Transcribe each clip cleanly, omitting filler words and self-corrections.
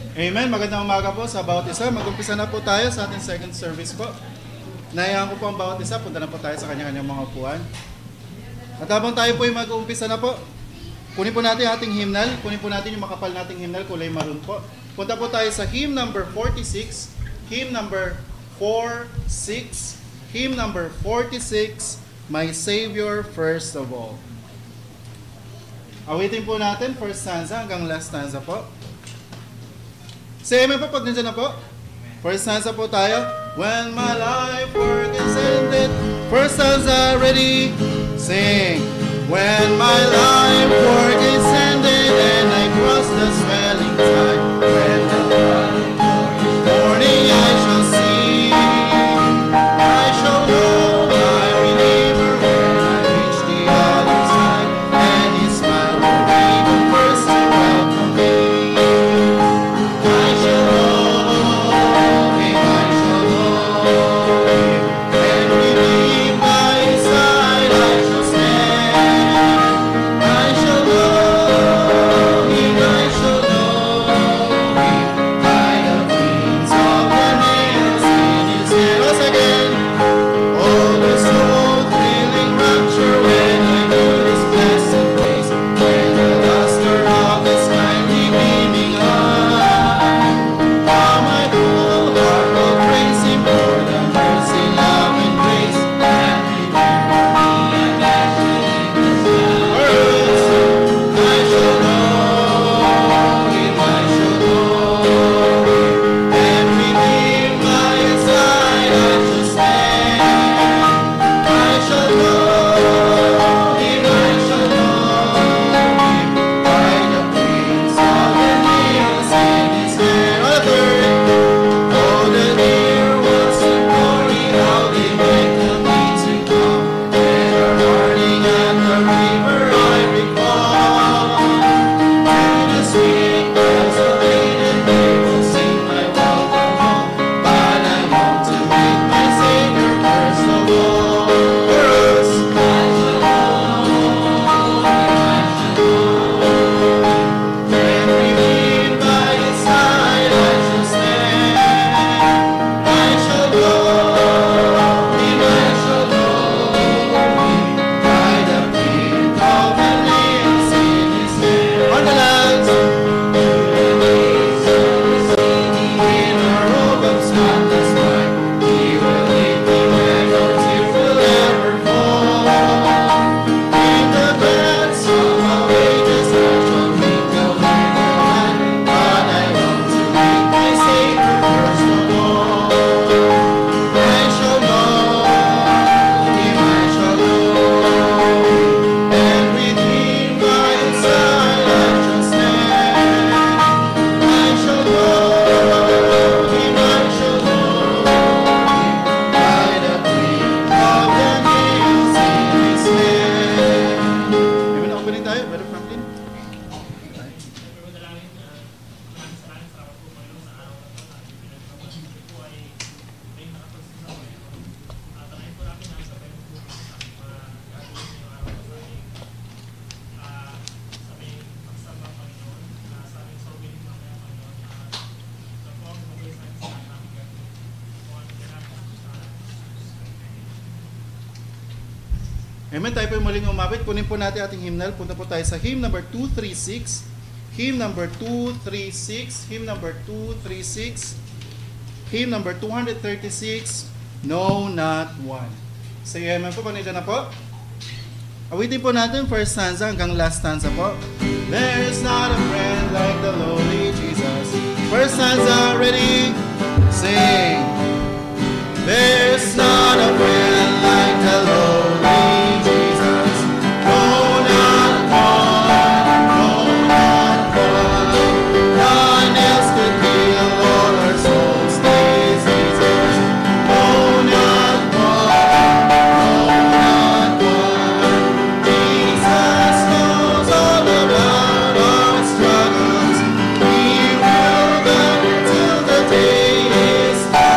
Amen. Magandang umaga po sa bawat isa. Mag-umpisa na po tayo sa ating second service po. Nahayaan ko po ang bawat isa. Punta na po tayo sa kanya-kanyang mga upuan. At habang tayo po ay mag-uumpisa na po, kunin po natin ating hymnal. Kunin po natin yung makapal nating hymnal, kulay maroon po. Punta po tayo sa hymn number 46, hymn number 46, hymn number 46, My Savior First of All. Awitin po natin first stanza hanggang last stanza po. Say amen po pag nandiyan na po. First stanza po tayo. When my life work is ended. First stanza, ready? Sing. When my life work is ended and I cross the swelling tide. When the morning I shall see. I shall know my Redeemer when I reach the other side. And His smile will be the first to welcome me. Amen. Tayo po yung muling umapit. Kunin po natin ating hymnal. Punta po tayo sa hymn number 236. Hymn number 236. Hymn number 236. Hymn number 236. No, not one. Say amen po. Panidyan na po. Awitin po natin first stanza hanggang last stanza po. There's not a friend like the lowly Jesus. First stanza, ready? Sing. There's not a friend like the lowly Jesus. No, not one. No, not one. None else could heal all our souls' diseases. No, not one. No, not one. Jesus knows all about our struggles. He will guide till the day is done.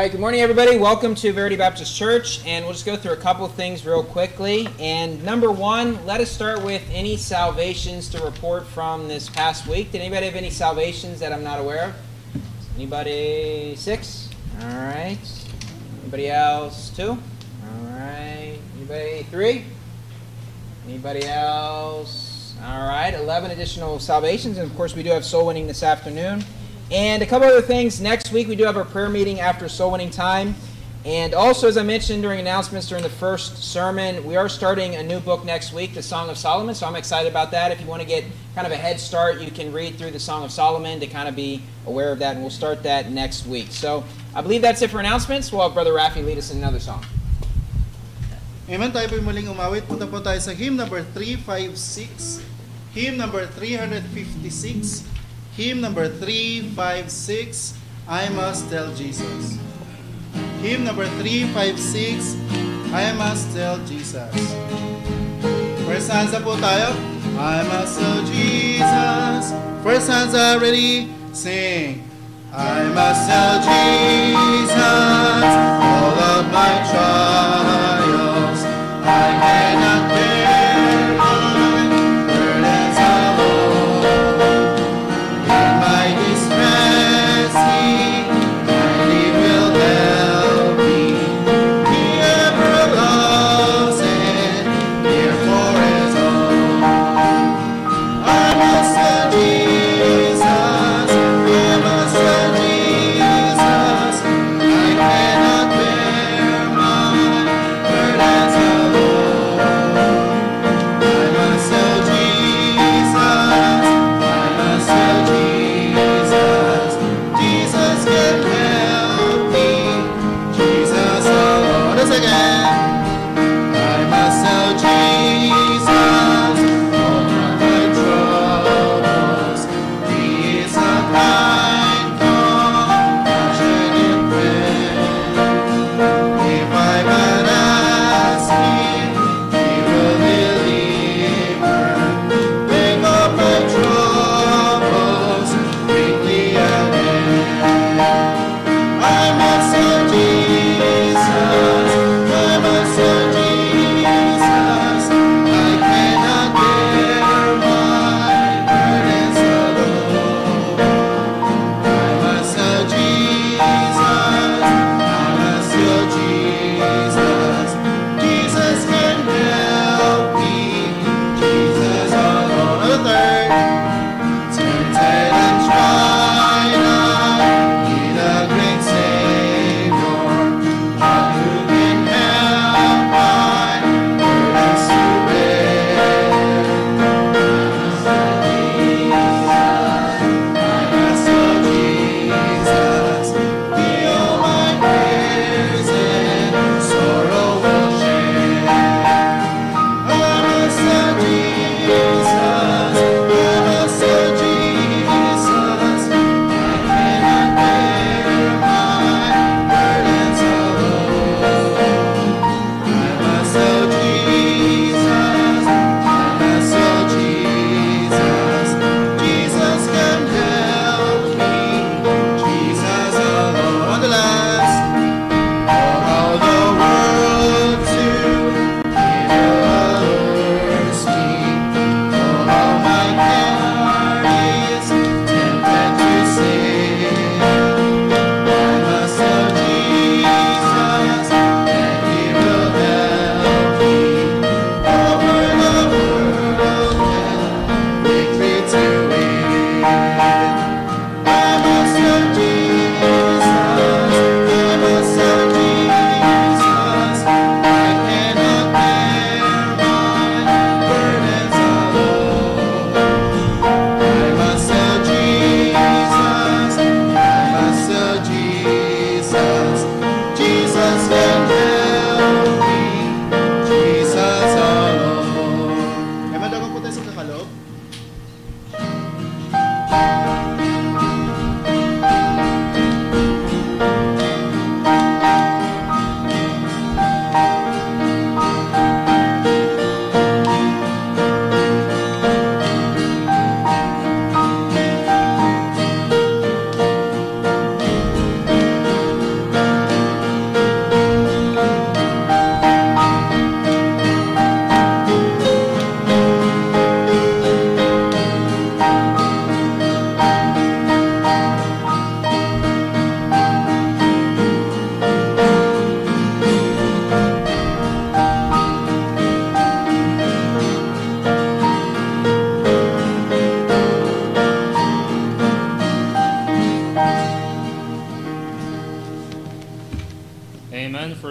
right, good morning, everybody. Welcome to Verity Baptist Church, and we'll just go through a couple things real quickly. And number one, let us start with any salvations to report from this past week. Did anybody have any salvations that I'm not aware of? Anybody? 6? All right. Anybody else? 2? All right. Anybody? 3? Anybody else? All right. 11 additional salvations, and of course we do have soul winning this afternoon. And a couple other things. Next week we do have our prayer meeting after soul winning time. And also, as I mentioned during announcements during the first sermon, we are starting a new book next week, the Song of Solomon. So I'm excited about that. If you want to get kind of a head start, you can read through the Song of Solomon to kind of be aware of that. And we'll start that next week. So I believe that's it for announcements. We'll have Brother Rafi lead us in another song. Amen. Tayo po muling umawit. Punta po tayo sa hymn number 356, hymn number 356, hymn number 356, I Must Tell Jesus. Hymn number 356, I Must Tell Jesus. First stanza po tayo. I must tell Jesus. First stanza, ready? Sing. I must tell Jesus all of my trials. I cannot bear my burdens alone. In my distress, He kindly will help me. He ever loves and therefore is home. I must tell Jesus, I must tell Jesus, I cannot bear my burdens alone.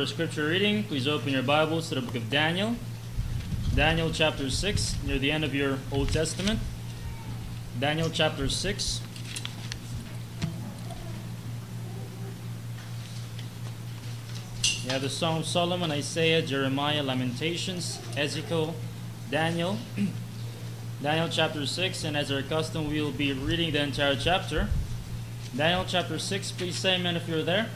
our scripture reading, please open your Bibles to the book of Daniel. Daniel chapter 6, near the end of your Old Testament. Daniel chapter 6. You have the Song of Solomon, Isaiah, Jeremiah, Lamentations, Ezekiel, Daniel. Daniel chapter 6, and as our custom, we will be reading the entire chapter. Daniel chapter 6, please say amen if you're there.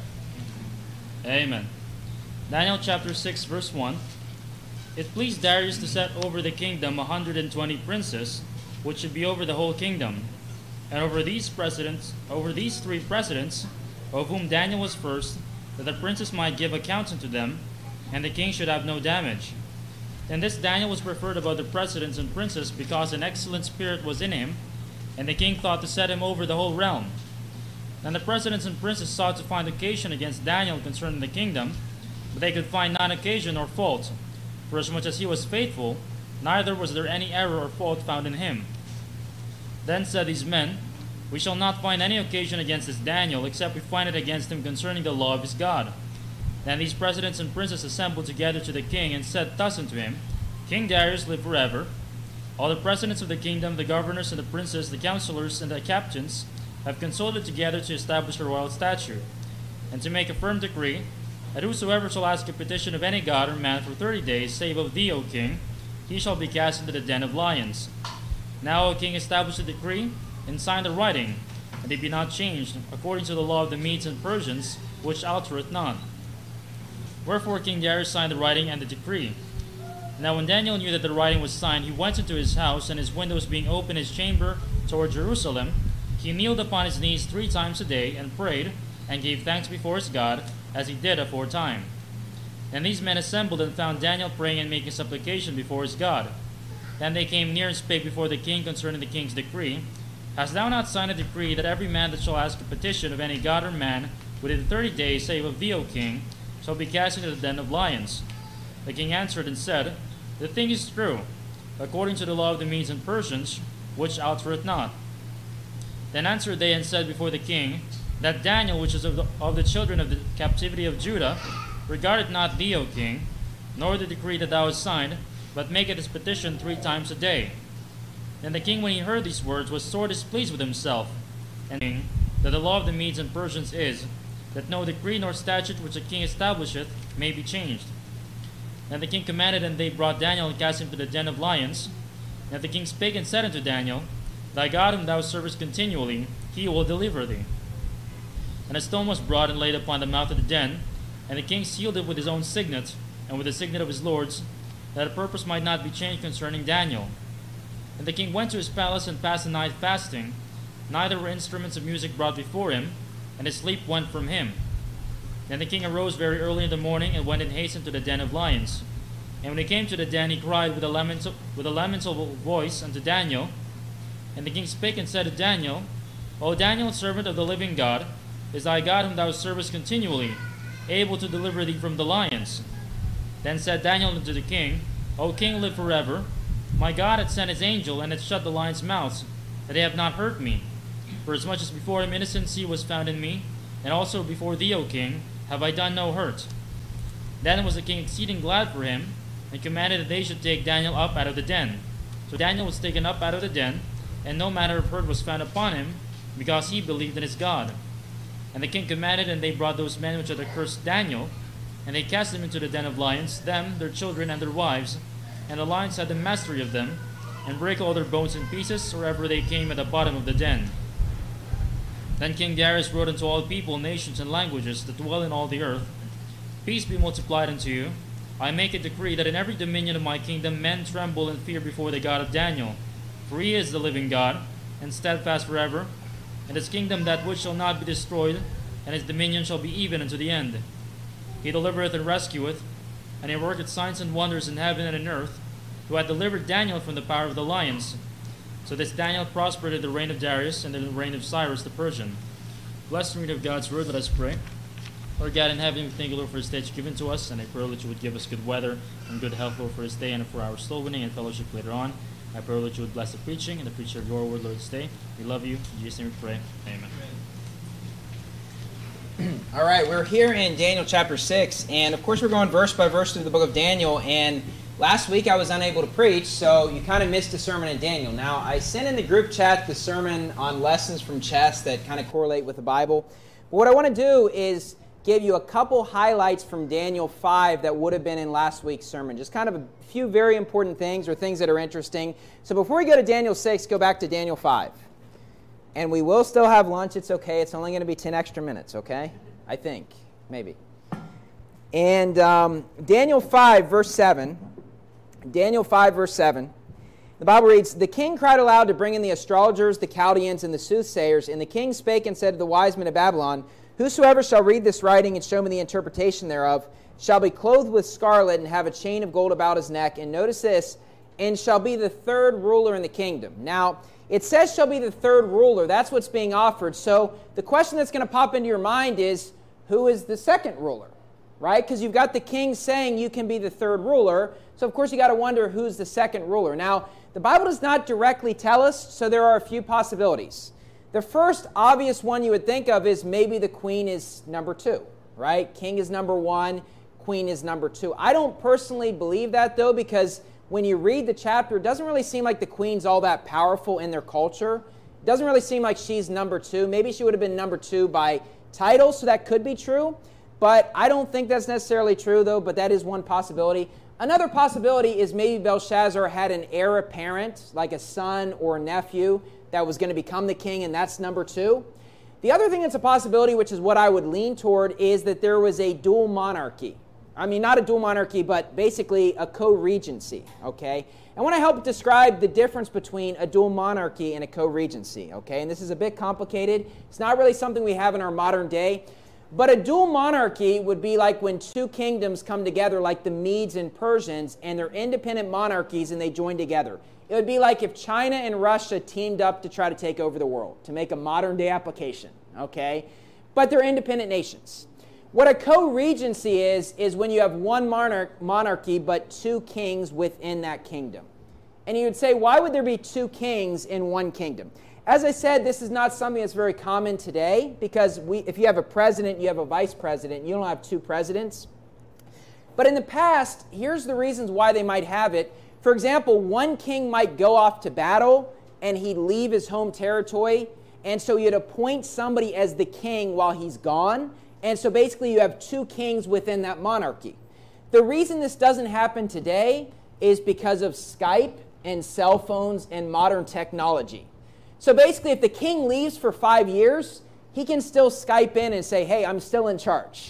Amen. Daniel chapter 6, verse 1. It pleased Darius to set over the kingdom 120 princes, which should be over the whole kingdom. And over these three presidents, of whom Daniel was first, that the princes might give account unto them, and the king should have no damage. And this Daniel was preferred above the presidents and princes, because an excellent spirit was in him, and the king thought to set him over the whole realm. Then the presidents and princes sought to find occasion against Daniel concerning the kingdom, but they could find none occasion or fault. For as much as he was faithful, neither was there any error or fault found in him. Then said these men, We shall not find any occasion against this Daniel, except we find it against him concerning the law of his God. Then these presidents and princes assembled together to the king, and said thus unto him, King Darius, live forever. All the presidents of the kingdom, the governors and the princes, the counselors and the captains, have consulted together to establish a royal statute, and to make a firm decree, that whosoever shall ask a petition of any god or man for 30 days, save of thee, O king, he shall be cast into the den of lions. Now, O king, establish a decree, and sign the writing, and they be not changed, according to the law of the Medes and Persians, which altereth not. Wherefore King Darius signed the writing and the decree. Now when Daniel knew that the writing was signed, he went into his house, and his windows being open in his chamber toward Jerusalem, he kneeled upon his knees 3 times a day, and prayed, and gave thanks before his God, as he did aforetime. And these men assembled, and found Daniel praying and making supplication before his God. Then they came near and spake before the king concerning the king's decree. Hast thou not signed a decree that every man that shall ask a petition of any god or man within 30 days, save of thee, O king, shall be cast into the den of lions? The king answered and said, The thing is true, according to the law of the Medes and Persians, which altereth not. Then answered they and said before the king, That Daniel, which is of the children of the captivity of Judah, regardeth not thee, O king, nor the decree that thou hast signed, but maketh his petition 3 times a day. Then the king, when he heard these words, was sore displeased with himself, and saying, that the law of the Medes and Persians is, that no decree nor statute which a king establisheth may be changed. Then the king commanded, and they brought Daniel and cast him to the den of lions. And the king spake and said unto Daniel, Thy God whom thou servest continually, he will deliver thee. And a stone was brought and laid upon the mouth of the den, and the king sealed it with his own signet, and with the signet of his lords, that a purpose might not be changed concerning Daniel. And the king went to his palace and passed the night fasting, neither were instruments of music brought before him, and his sleep went from him. Then the king arose very early in the morning, and went in haste into the den of lions. And when he came to the den, he cried with a lamentable voice unto Daniel. And the king spake and said to Daniel, O Daniel, servant of the living God, is thy God whom thou servest continually, able to deliver thee from the lions? Then said Daniel unto the king, O king, live forever. My God hath sent his angel, and hath shut the lions' mouths, that they have not hurt me. For as much as before him innocency was found in me, and also before thee, O king, have I done no hurt. Then was the king exceeding glad for him, and commanded that they should take Daniel up out of the den. So Daniel was taken up out of the den, and no manner of hurt was found upon him, because he believed in his God. And the king commanded, and they brought those men which had accursed Daniel, and they cast them into the den of lions, them, their children, and their wives. And the lions had the mastery of them, and brake all their bones in pieces, wherever they came at the bottom of the den. Then King Darius wrote unto all people, nations, and languages that dwell in all the earth, Peace be multiplied unto you. I make a decree that in every dominion of my kingdom men tremble and fear before the God of Daniel. For he is the living God, and steadfast forever, and his kingdom that which shall not be destroyed, and his dominion shall be even unto the end. He delivereth and rescueth, and he worketh signs and wonders in heaven and in earth, who had delivered Daniel from the power of the lions. So this Daniel prospered in the reign of Darius and in the reign of Cyrus the Persian. Blessed reading of God's word, let us pray. Lord God in heaven, we thank you, Lord, for this day you've given to us, and I pray that you would give us good weather and good health, Lord, for this day and for our soul winning and fellowship later on. I pray that you would bless the preaching and the preacher of your word, Lord, this day. We love you. In Jesus' name we pray. Amen. All right, we're here in Daniel chapter 6, and of course we're going verse by verse through the book of Daniel, and last week I was unable to preach, so you kind of missed a sermon in Daniel. Now, I sent in the group chat the sermon on lessons from chess that kind of correlate with the Bible, but what I want to do is give you a couple highlights from Daniel 5 that would have been in last week's sermon, just kind of a few very important things or things that are interesting. So before we go to Daniel 6, go back to Daniel 5. And we will still have lunch. It's okay. It's only going to be 10 extra minutes, okay? I think. Maybe. And Daniel 5, verse 7. Daniel 5, verse 7. The Bible reads, "The king cried aloud to bring in the astrologers, the Chaldeans, and the soothsayers. And the king spake and said to the wise men of Babylon, Whosoever shall read this writing and show me the interpretation thereof shall be clothed with scarlet and have a chain of gold about his neck." And notice this, "and shall be the third ruler in the kingdom." Now, it says shall be the third ruler. That's what's being offered. So the question that's going to pop into your mind is, who is the second ruler? Right? Because you've got the king saying you can be the third ruler. So, of course, you got to wonder who's the second ruler. Now, the Bible does not directly tell us, so there are a few possibilities. The first obvious one you would think of is maybe the queen is number 2. Right? King is number 1. Queen is number 2. I don't personally believe that, though, because when you read the chapter, it doesn't really seem like the queen's all that powerful in their culture. It doesn't really seem like she's number 2. Maybe she would have been number 2 by title, so that could be true. But I don't think that's necessarily true, though, but that is one possibility. Another possibility is maybe Belshazzar had an heir apparent, like a son or a nephew, that was going to become the king, and that's number 2. The other thing that's a possibility, which is what I would lean toward, is that there was a dual monarchy. I mean, not a dual monarchy, but basically a co-regency, okay? I want to help describe the difference between a dual monarchy and a co-regency, okay? And this is a bit complicated. It's not really something we have in our modern day. But a dual monarchy would be like when two kingdoms come together, like the Medes and Persians, and they're independent monarchies and they join together. It would be like if China and Russia teamed up to try to take over the world, to make a modern-day application, okay? But they're independent nations. What a co-regency is when you have one monarchy but two kings within that kingdom. And you would say, why would there be two kings in one kingdom? As I said, this is not something that's very common today because if you have a president, you have a vice president. You don't have two presidents. But in the past, here's the reasons why they might have it. For example, one king might go off to battle and he'd leave his home territory. And so you'd appoint somebody as the king while he's gone. And so basically you have two kings within that monarchy. The reason this doesn't happen today is because of Skype and cell phones and modern technology. So basically if the king leaves for 5 years, he can still Skype in and say, hey, I'm still in charge.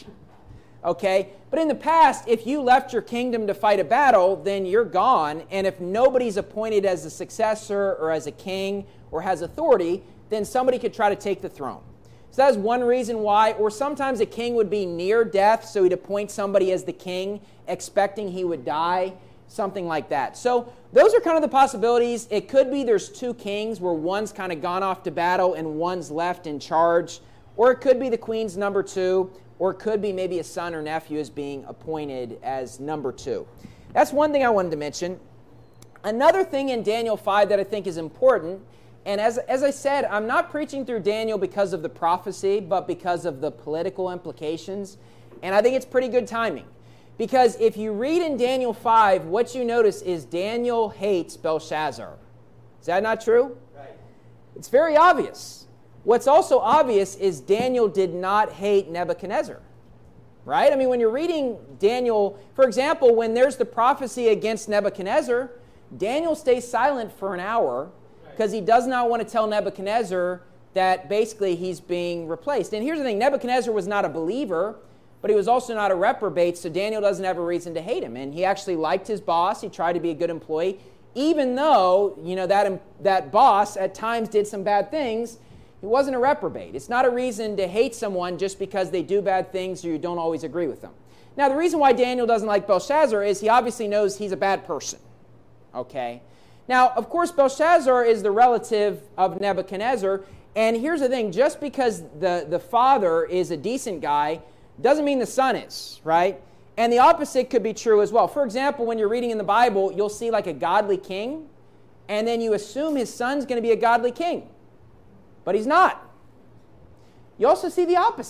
Okay? But in the past, if you left your kingdom to fight a battle, then you're gone. And if nobody's appointed as a successor or as a king or has authority, then somebody could try to take the throne. So that's one reason why. Or sometimes a king would be near death, so he'd appoint somebody as the king, expecting he would die, something like that. So those are kind of the possibilities. It could be there's two kings where one's kind of gone off to battle and one's left in charge. Or it could be the queen's number 2. Or it could be maybe a son or nephew is being appointed as number 2. That's one thing I wanted to mention. Another thing in Daniel 5 that I think is important, and as I said, I'm not preaching through Daniel because of the prophecy, but because of the political implications. And I think it's pretty good timing. Because if you read in Daniel 5, what you notice is Daniel hates Belshazzar. Is that not true? Right. It's very obvious. What's also obvious is Daniel did not hate Nebuchadnezzar. Right? I mean, when you're reading Daniel, for example, when there's the prophecy against Nebuchadnezzar, Daniel stays silent for an hour because he does not want to tell Nebuchadnezzar that basically he's being replaced. And here's the thing, Nebuchadnezzar was not a believer, but he was also not a reprobate, so Daniel doesn't have a reason to hate him. And he actually liked his boss. He tried to be a good employee. Even though, that boss at times did some bad things, he wasn't a reprobate. It's not a reason to hate someone just because they do bad things or you don't always agree with them. Now, the reason why Daniel doesn't like Belshazzar is he obviously knows he's a bad person. Okay? Now, of course, Belshazzar is the relative of Nebuchadnezzar. And here's the thing, just because the father is a decent guy doesn't mean the son is, right? And the opposite could be true as well. For example, when you're reading in the Bible, you'll see like a godly king, and then you assume his son's going to be a godly king. But he's not. You also see the opposite.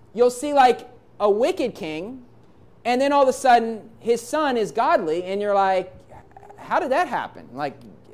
you'll see like a wicked king, and then all of a sudden his son is godly, and you're like, how did that happen? Like,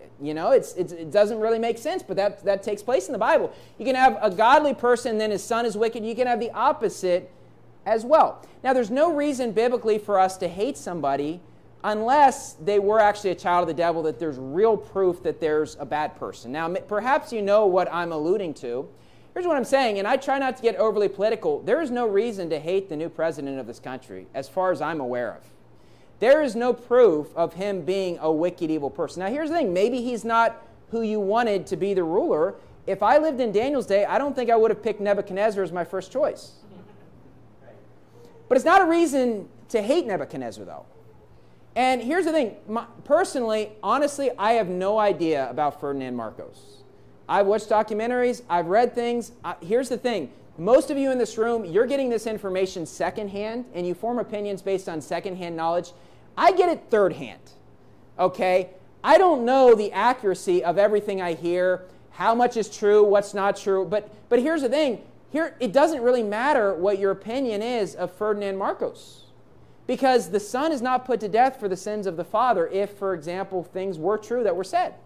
it doesn't really make sense, but that takes place in the Bible. You can have a godly person, and then his son is wicked. You can have the opposite as well. Now, there's no reason biblically for us to hate somebody unless they were actually a child of the devil, that there's real proof that there's a bad person. Now, perhaps you know what I'm alluding to. Here's what I'm saying, and I try not to get overly political. There is no reason to hate the new president of this country, as far as I'm aware of. There is no proof of him being a wicked, evil person. Now, here's the thing. Maybe he's not who you wanted to be the ruler. If I lived in Daniel's day, I don't think I would have picked Nebuchadnezzar as my first choice. But it's not a reason to hate Nebuchadnezzar, though. And here's the thing. Personally, honestly, I have no idea about Ferdinand Marcos. I've watched documentaries. I've read things. Here's the thing. Most of you in this room, you're getting this information secondhand, and you form opinions based on secondhand knowledge. I get it thirdhand, okay? I don't know the accuracy of everything I hear, how much is true, what's not true. But here's the thing. Here, it doesn't really matter what your opinion is of Ferdinand Marcos, because the son is not put to death for the sins of the father if, for example, things were true that were said.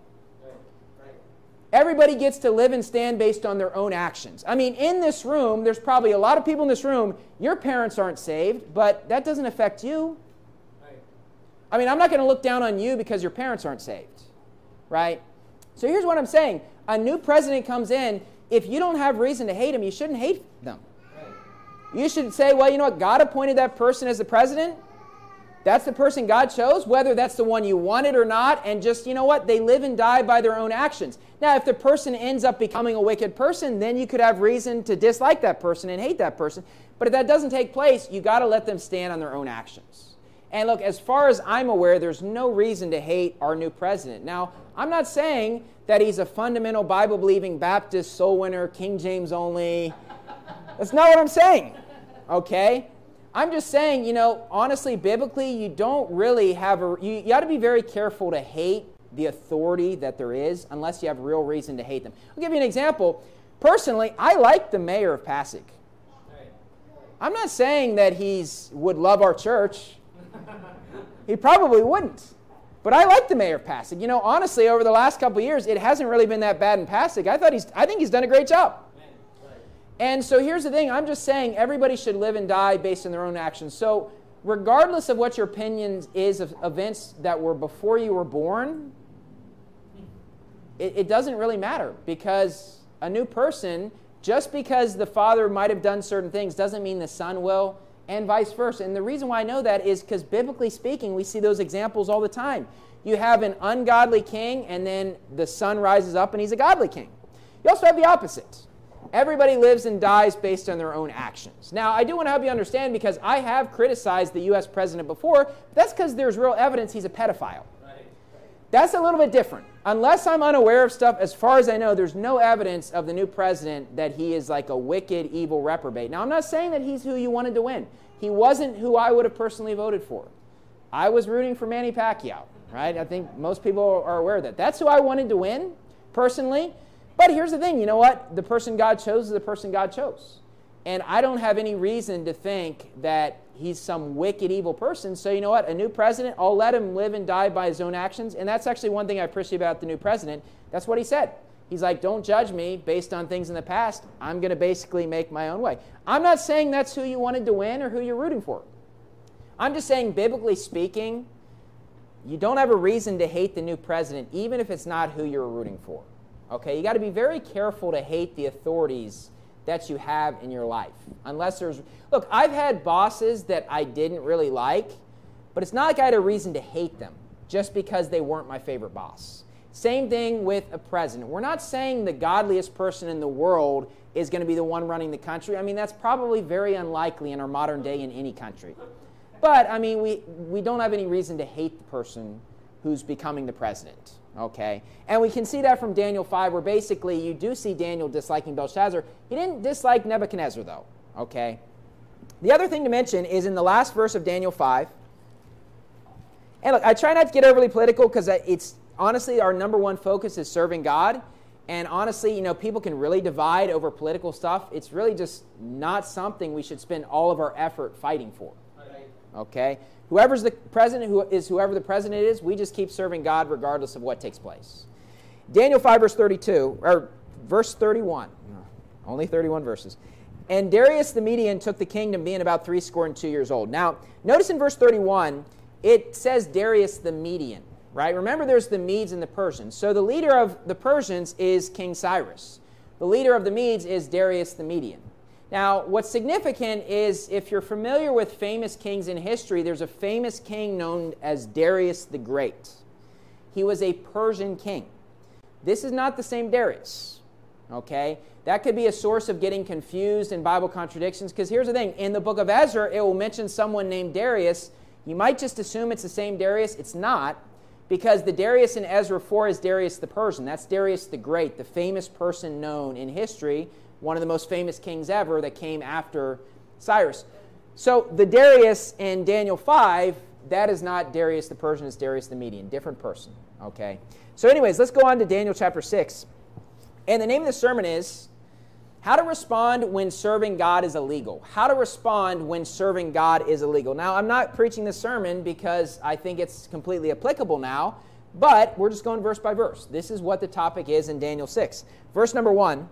Everybody gets to live and stand based on their own actions. I mean, in this room, there's probably a lot of people in this room, your parents aren't saved, but that doesn't affect you. I mean, I'm not going to look down on you because your parents aren't saved, right? So here's what I'm saying. A new president comes in. If you don't have reason to hate him, you shouldn't hate them. You should say, well, you know what? God appointed that person as the president. That's the person God chose, whether that's the one you wanted or not, and just, you know what? They live and die by their own actions. Now, if the person ends up becoming a wicked person, then you could have reason to dislike that person and hate that person. But if that doesn't take place, you got to let them stand on their own actions. And look, as far as I'm aware, there's no reason to hate our new president. Now, I'm not saying that he's a fundamental Bible-believing Baptist, soul winner, King James only. That's not what I'm saying, okay? I'm just saying, honestly, biblically, you don't really have you got to be very careful to hate the authority that there is unless you have real reason to hate them. I'll give you an example. Personally, I like the mayor of Passaic. I'm not saying that he would love our church. He probably wouldn't. But I like the mayor of Passaic. Honestly, over the last couple of years, it hasn't really been that bad in Passaic. I think he's done a great job. And so here's the thing. I'm just saying everybody should live and die based on their own actions. So regardless of what your opinion is of events that were before you were born, it doesn't really matter, because a new person, just because the father might have done certain things doesn't mean the son will, and vice versa. And the reason why I know that is because biblically speaking, we see those examples all the time. You have an ungodly king, and then the son rises up and he's a godly king. You also have the opposite. Everybody lives and dies based on their own actions. Now, I do want to help you understand, because I have criticized the U.S. president before, but that's because there's real evidence he's a pedophile. That's a little bit different. Unless I'm unaware of stuff, as far as I know, there's no evidence of the new president that he is like a wicked, evil reprobate. Now, I'm not saying that he's who you wanted to win. He wasn't who I would have personally voted for. I was rooting for Manny Pacquiao, right? I think most people are aware of that. That's who I wanted to win, personally. But here's the thing, you know what? The person God chose is the person God chose. And I don't have any reason to think that he's some wicked, evil person. So you know what? A new president, I'll let him live and die by his own actions. And that's actually one thing I appreciate about the new president. That's what he said. He's like, don't judge me based on things in the past. I'm going to basically make my own way. I'm not saying that's who you wanted to win or who you're rooting for. I'm just saying, biblically speaking, you don't have a reason to hate the new president, even if it's not who you're rooting for. Okay, you got to be very careful to hate the authorities that you have in your life. Unless there's... Look, I've had bosses that I didn't really like, but it's not like I had a reason to hate them just because they weren't my favorite boss. Same thing with a president. We're not saying the godliest person in the world is going to be the one running the country. I mean, that's probably very unlikely in our modern day in any country. But, I mean, we don't have any reason to hate the person who's becoming the president. Okay, and we can see that from Daniel 5, where basically you do see Daniel disliking Belshazzar. He didn't dislike Nebuchadnezzar, though. Okay, the other thing to mention is in the last verse of Daniel 5. And look, I try not to get overly political, because it's honestly our number one focus is serving God. And honestly, people can really divide over political stuff. It's really just not something we should spend all of our effort fighting for. Okay? Whoever the president is, we just keep serving God regardless of what takes place. Daniel 5, verse 32, or verse 31. Only 31 verses. And Darius the Median took the kingdom, being about 62 years old. Now, notice in verse 31, it says Darius the Median. Right? Remember, there's the Medes and the Persians. So the leader of the Persians is King Cyrus. The leader of the Medes is Darius the Median. Now, what's significant is if you're familiar with famous kings in history, there's a famous king known as Darius the Great. He was a Persian king. This is not the same Darius. Okay? That could be a source of getting confused in Bible contradictions, because here's the thing. In the book of Ezra, it will mention someone named Darius. You might just assume it's the same Darius. It's not. Because the Darius in Ezra 4 is Darius the Persian. That's Darius the Great, the famous person known in history, one of the most famous kings ever that came after Cyrus. So the Darius in Daniel 5, that is not Darius the Persian, it's Darius the Median, different person. Okay. So anyways, let's go on to Daniel chapter 6. And the name of the sermon is How to Respond When Serving God is Illegal. How to respond when serving God is illegal. Now, I'm not preaching this sermon because I think it's completely applicable now, but we're just going verse by verse. This is what the topic is in Daniel 6. Verse number 1.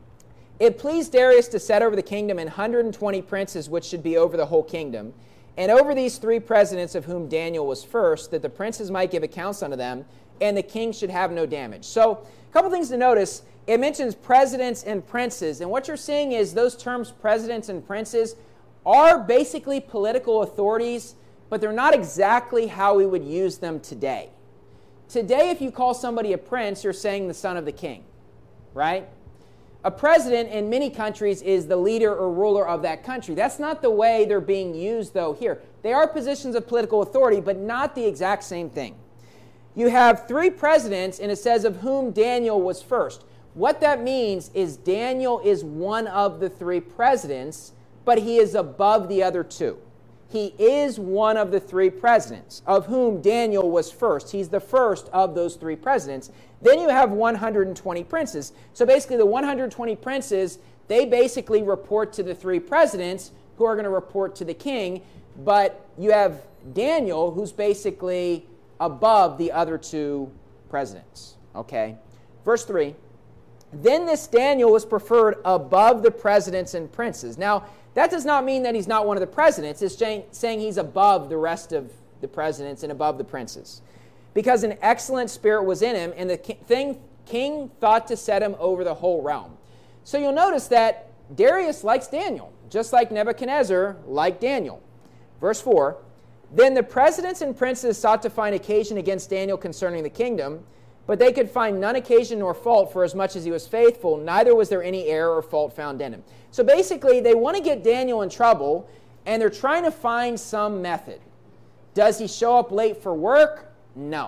It pleased Darius to set over the kingdom 120 princes, which should be over the whole kingdom, and over these 3 presidents, of whom Daniel was first, that the princes might give accounts unto them, and the king should have no damage. So, a couple things to notice. It mentions presidents and princes, and what you're seeing is those terms, presidents and princes, are basically political authorities, but they're not exactly how we would use them today. Today, if you call somebody a prince, you're saying the son of the king, right? A president in many countries is the leader or ruler of that country. That's not the way they're being used, though, here. They are positions of political authority, but not the exact same thing. You have 3 presidents, and it says of whom Daniel was first. What that means is Daniel is one of the 3 presidents, but he is above the other 2. He is one of the 3 presidents, of whom Daniel was first. He's the first of those 3 presidents. Then you have 120 princes. So basically the 120 princes, they basically report to the 3 presidents, who are going to report to the king. But you have Daniel, who's basically above the other 2 presidents. Okay? Verse 3. Then this Daniel was preferred above the presidents and princes. Now, that does not mean that he's not one of the presidents. It's saying he's above the rest of the presidents and above the princes. Because an excellent spirit was in him, and the king thought to set him over the whole realm. So you'll notice that Darius likes Daniel, just like Nebuchadnezzar liked Daniel. Verse 4, Then the presidents and princes sought to find occasion against Daniel concerning the kingdom, but they could find none occasion nor fault, for as much as he was faithful, neither was there any error or fault found in him. So basically, they want to get Daniel in trouble, and they're trying to find some method. Does he show up late for work? No.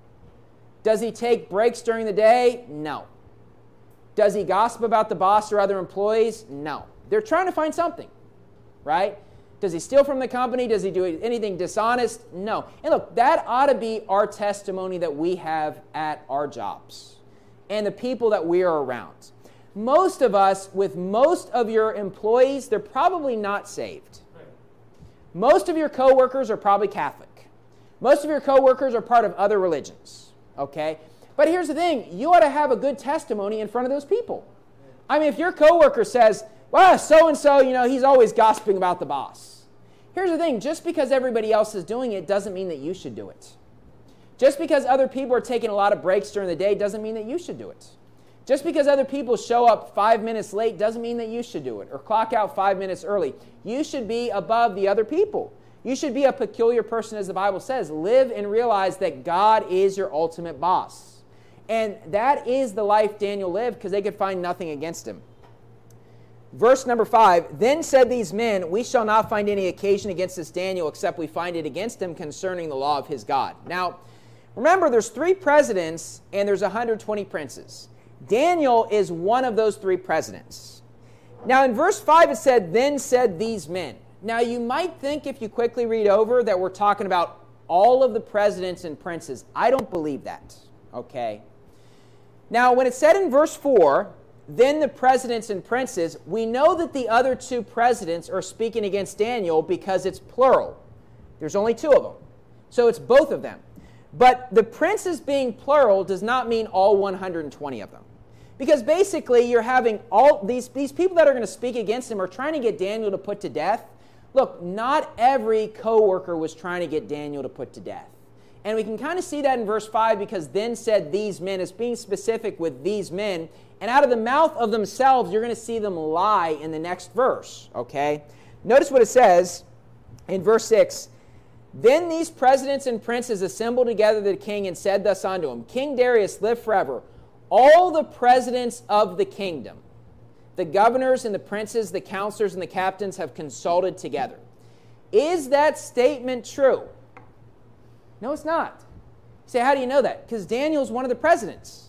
Does he take breaks during the day? No. Does he gossip about the boss or other employees? No. They're trying to find something, right? Does he steal from the company? Does he do anything dishonest? No. And look, that ought to be our testimony that we have at our jobs and the people that we are around. Most of us, with most of your employees, they're probably not saved. Most of your coworkers are probably Catholic. Most of your coworkers are part of other religions, okay? But here's the thing. You ought to have a good testimony in front of those people. I mean, if your coworker says, well, so-and-so, he's always gossiping about the boss. Here's the thing. Just because everybody else is doing it doesn't mean that you should do it. Just because other people are taking a lot of breaks during the day doesn't mean that you should do it. Just because other people show up 5 minutes late doesn't mean that you should do it or clock out 5 minutes early. You should be above the other people. You should be a peculiar person, as the Bible says. Live and realize that God is your ultimate boss. And that is the life Daniel lived, because they could find nothing against him. Verse number 5, Then said these men, We shall not find any occasion against this Daniel, except we find it against him concerning the law of his God. Now, remember, there's 3 presidents and there's 120 princes. Daniel is one of those 3 presidents. Now, in verse 5, it said, Then said these men. Now, you might think, if you quickly read over, that we're talking about all of the presidents and princes. I don't believe that, okay? Now, when it's said in verse 4, then the presidents and princes, we know that the other two presidents are speaking against Daniel because it's plural. There's only two of them. So it's both of them. But the princes being plural does not mean all 120 of them. Because basically you're having all these people that are going to speak against him are trying to get Daniel to put to death. Look, not every co-worker was trying to get Daniel to put to death. And we can kind of see that in verse 5 because then said these men is being specific with these men. And out of the mouth of themselves, you're going to see them lie in the next verse. Okay? Notice what it says in verse 6. Then these presidents and princes assembled together the king and said thus unto him, King Darius, live forever. All the presidents of the kingdom, the governors and the princes, the counselors and the captains have consulted together. Is that statement true? No, it's not. You say, how do you know that? Because Daniel's one of the presidents.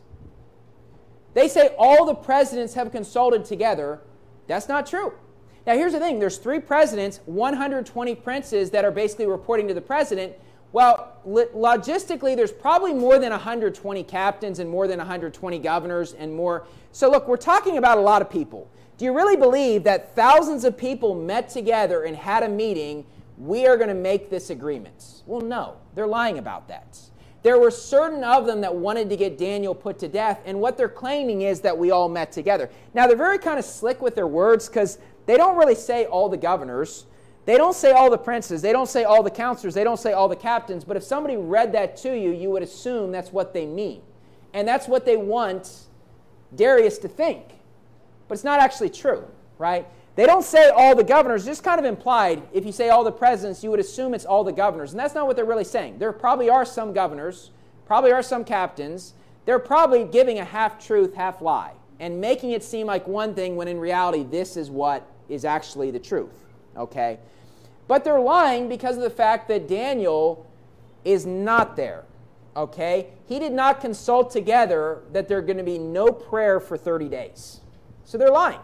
They say all the presidents have consulted together. That's not true. Now, here's the thing. There's 3 presidents, 120 princes that are basically reporting to the president. Well, logistically, there's probably more than 120 captains and more than 120 governors and more. So, look, we're talking about a lot of people. Do you really believe that thousands of people met together and had a meeting, we are going to make this agreement? Well, no. They're lying about that. There were certain of them that wanted to get Daniel put to death, and what they're claiming is that we all met together. Now, they're very kind of slick with their words because they don't really say all the governors. They don't say all the princes. They don't say all the counselors. They don't say all the captains. But if somebody read that to you, you would assume that's what they mean. And that's what they want Darius to think. But it's not actually true, right? They don't say all the governors. Just kind of implied, if you say all the presidents, you would assume it's all the governors. And that's not what they're really saying. There probably are some governors, probably are some captains. They're probably giving a half-truth, half-lie, and making it seem like one thing when in reality this is what is actually the truth, okay? But they're lying because of the fact that Daniel is not there, okay? He did not consult together that there's going to be no prayer for 30 days. So they're lying.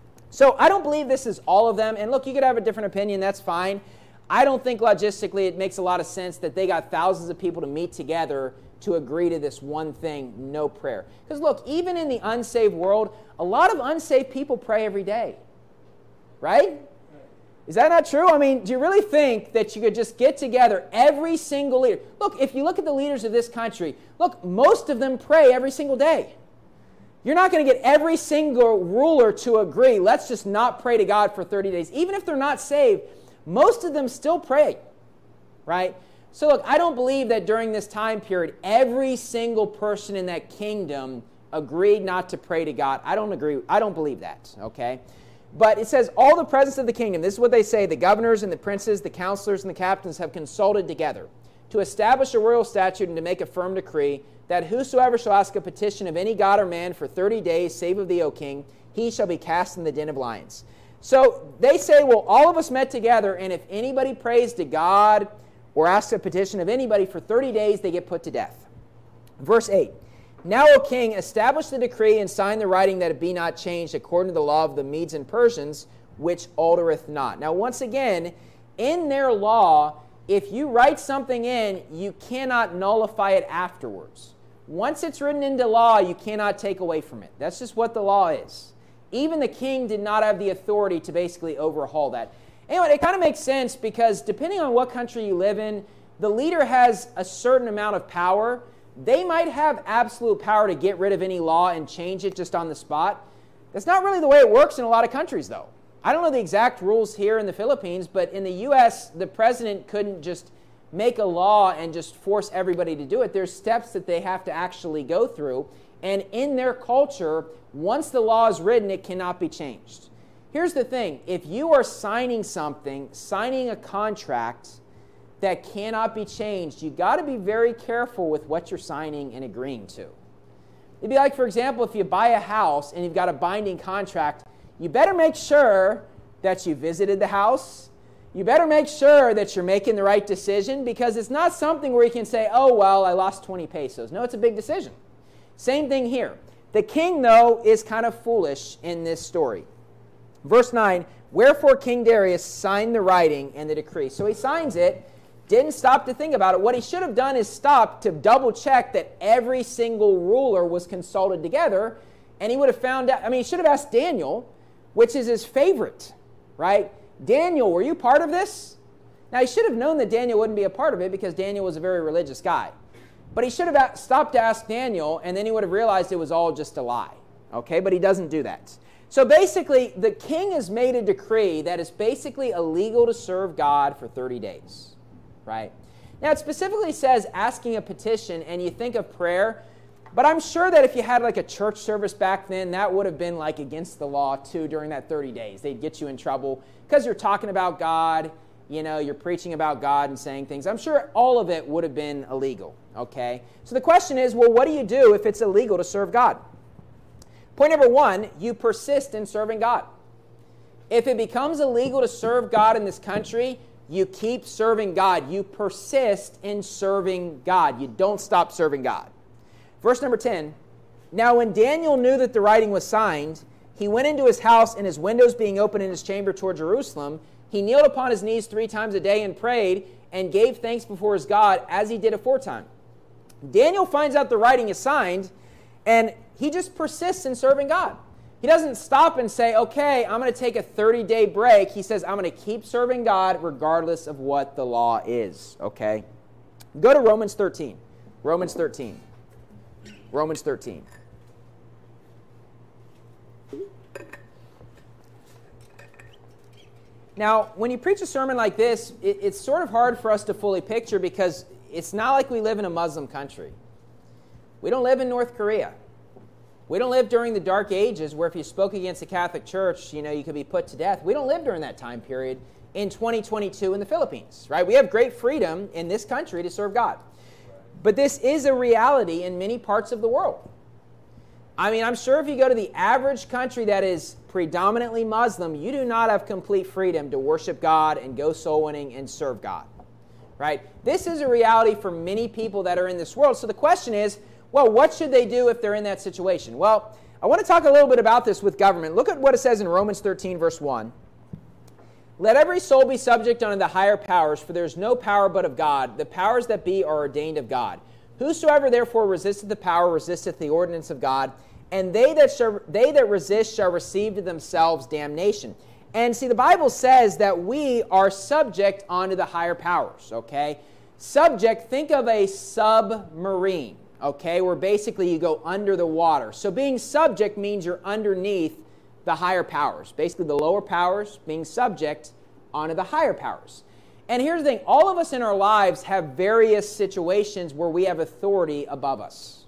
So I don't believe this is all of them. And look, you could have a different opinion. That's fine. I don't think logistically it makes a lot of sense that they got thousands of people to meet together to agree to this one thing, no prayer. Because look, even in the unsaved world, a lot of unsaved people pray every day. Right? Is that not true? I mean, do you really think that you could just get together every single leader? Look, if you look at the leaders of this country, look, most of them pray every single day. You're not going to get every single ruler to agree, let's just not pray to God for 30 days. Even if they're not saved, most of them still pray, right? So look, I don't believe that during this time period, every single person in that kingdom agreed not to pray to God. I don't agree. I don't believe that, okay? But it says, all the presidents of the kingdom, this is what they say, the governors and the princes, the counselors and the captains have consulted together to establish a royal statute and to make a firm decree that whosoever shall ask a petition of any god or man for 30 days, save of thee, O king, he shall be cast in the den of lions. So they say, well, all of us met together, and if anybody prays to God or asks a petition of anybody for 30 days, they get put to death. Verse 8. Now, O king, establish the decree and sign the writing that it be not changed according to the law of the Medes and Persians, which altereth not. Now, once again, in their law, if you write something in, you cannot nullify it afterwards. Once it's written into law, you cannot take away from it. That's just what the law is. Even the king did not have the authority to basically overhaul that. Anyway, it kind of makes sense because depending on what country you live in, the leader has a certain amount of power. They might have absolute power to get rid of any law and change it just on the spot. That's not really the way it works in a lot of countries, though. I don't know the exact rules here in the Philippines, but in the U.S., the president couldn't just make a law and just force everybody to do it. There's steps that they have to actually go through. And in their culture, once the law is written, it cannot be changed. Here's the thing. If you are signing something, signing a contract that cannot be changed, you've got to be very careful with what you're signing and agreeing to. It'd be like, for example, if you buy a house and you've got a binding contract, you better make sure that you visited the house. You better make sure that you're making the right decision, because it's not something where you can say, oh, well, I lost 20 pesos. No, it's a big decision. Same thing here. The king, though, is kind of foolish in this story. Verse 9, wherefore King Darius signed the writing and the decree. So he signs it. Didn't stop to think about it. What he should have done is stop to double check that every single ruler was consulted together, and he would have found out. I mean, he should have asked Daniel, which is his favorite, right? Daniel, were you part of this? Now, he should have known that Daniel wouldn't be a part of it because Daniel was a very religious guy. But he should have stopped to ask Daniel, and then he would have realized it was all just a lie, okay? But he doesn't do that. So basically, the king has made a decree that it's basically illegal to serve God for 30 days. Right? Now, it specifically says asking a petition, and you think of prayer, but I'm sure that if you had like a church service back then, that would have been like against the law too during that 30 days. They'd get you in trouble because you're talking about God, you're preaching about God and saying things. I'm sure all of it would have been illegal, okay? So the question is, well, what do you do if it's illegal to serve God? Point number one, you persist in serving God. If it becomes illegal to serve God in this country, you keep serving God. You persist in serving God. You don't stop serving God. Verse number 10, now when Daniel knew that the writing was signed, he went into his house, and his windows being open in his chamber toward Jerusalem, he kneeled upon his knees 3 times a day and prayed and gave thanks before his God as he did aforetime. Daniel finds out the writing is signed, and he just persists in serving God. He doesn't stop and say, okay, I'm going to take a 30-day break. He says, I'm going to keep serving God regardless of what the law is, okay? Go to Romans 13. Romans 13. Romans 13. Now, when you preach a sermon like this, it's sort of hard for us to fully picture because it's not like we live in a Muslim country. We don't live in North Korea. We don't live during the Dark Ages where if you spoke against the Catholic Church, you could be put to death. We don't live during that time period in 2022 in the Philippines, right? We have great freedom in this country to serve God. But this is a reality in many parts of the world. I mean, I'm sure if you go to the average country that is predominantly Muslim, you do not have complete freedom to worship God and go soul winning and serve God, right? This is a reality for many people that are in this world. So the question is, well, what should they do if they're in that situation? Well, I want to talk a little bit about this with government. Look at what it says in Romans 13, verse 1. Let every soul be subject unto the higher powers, for there is no power but of God. The powers that be are ordained of God. Whosoever therefore resisteth the power resisteth the ordinance of God, and they that resist shall receive to themselves damnation. And see, the Bible says that we are subject unto the higher powers, okay? Subject, think of a submarine. Okay, where basically you go under the water. So being subject means you're underneath the higher powers. Basically the lower powers being subject onto the higher powers. And here's the thing, all of us in our lives have various situations where we have authority above us.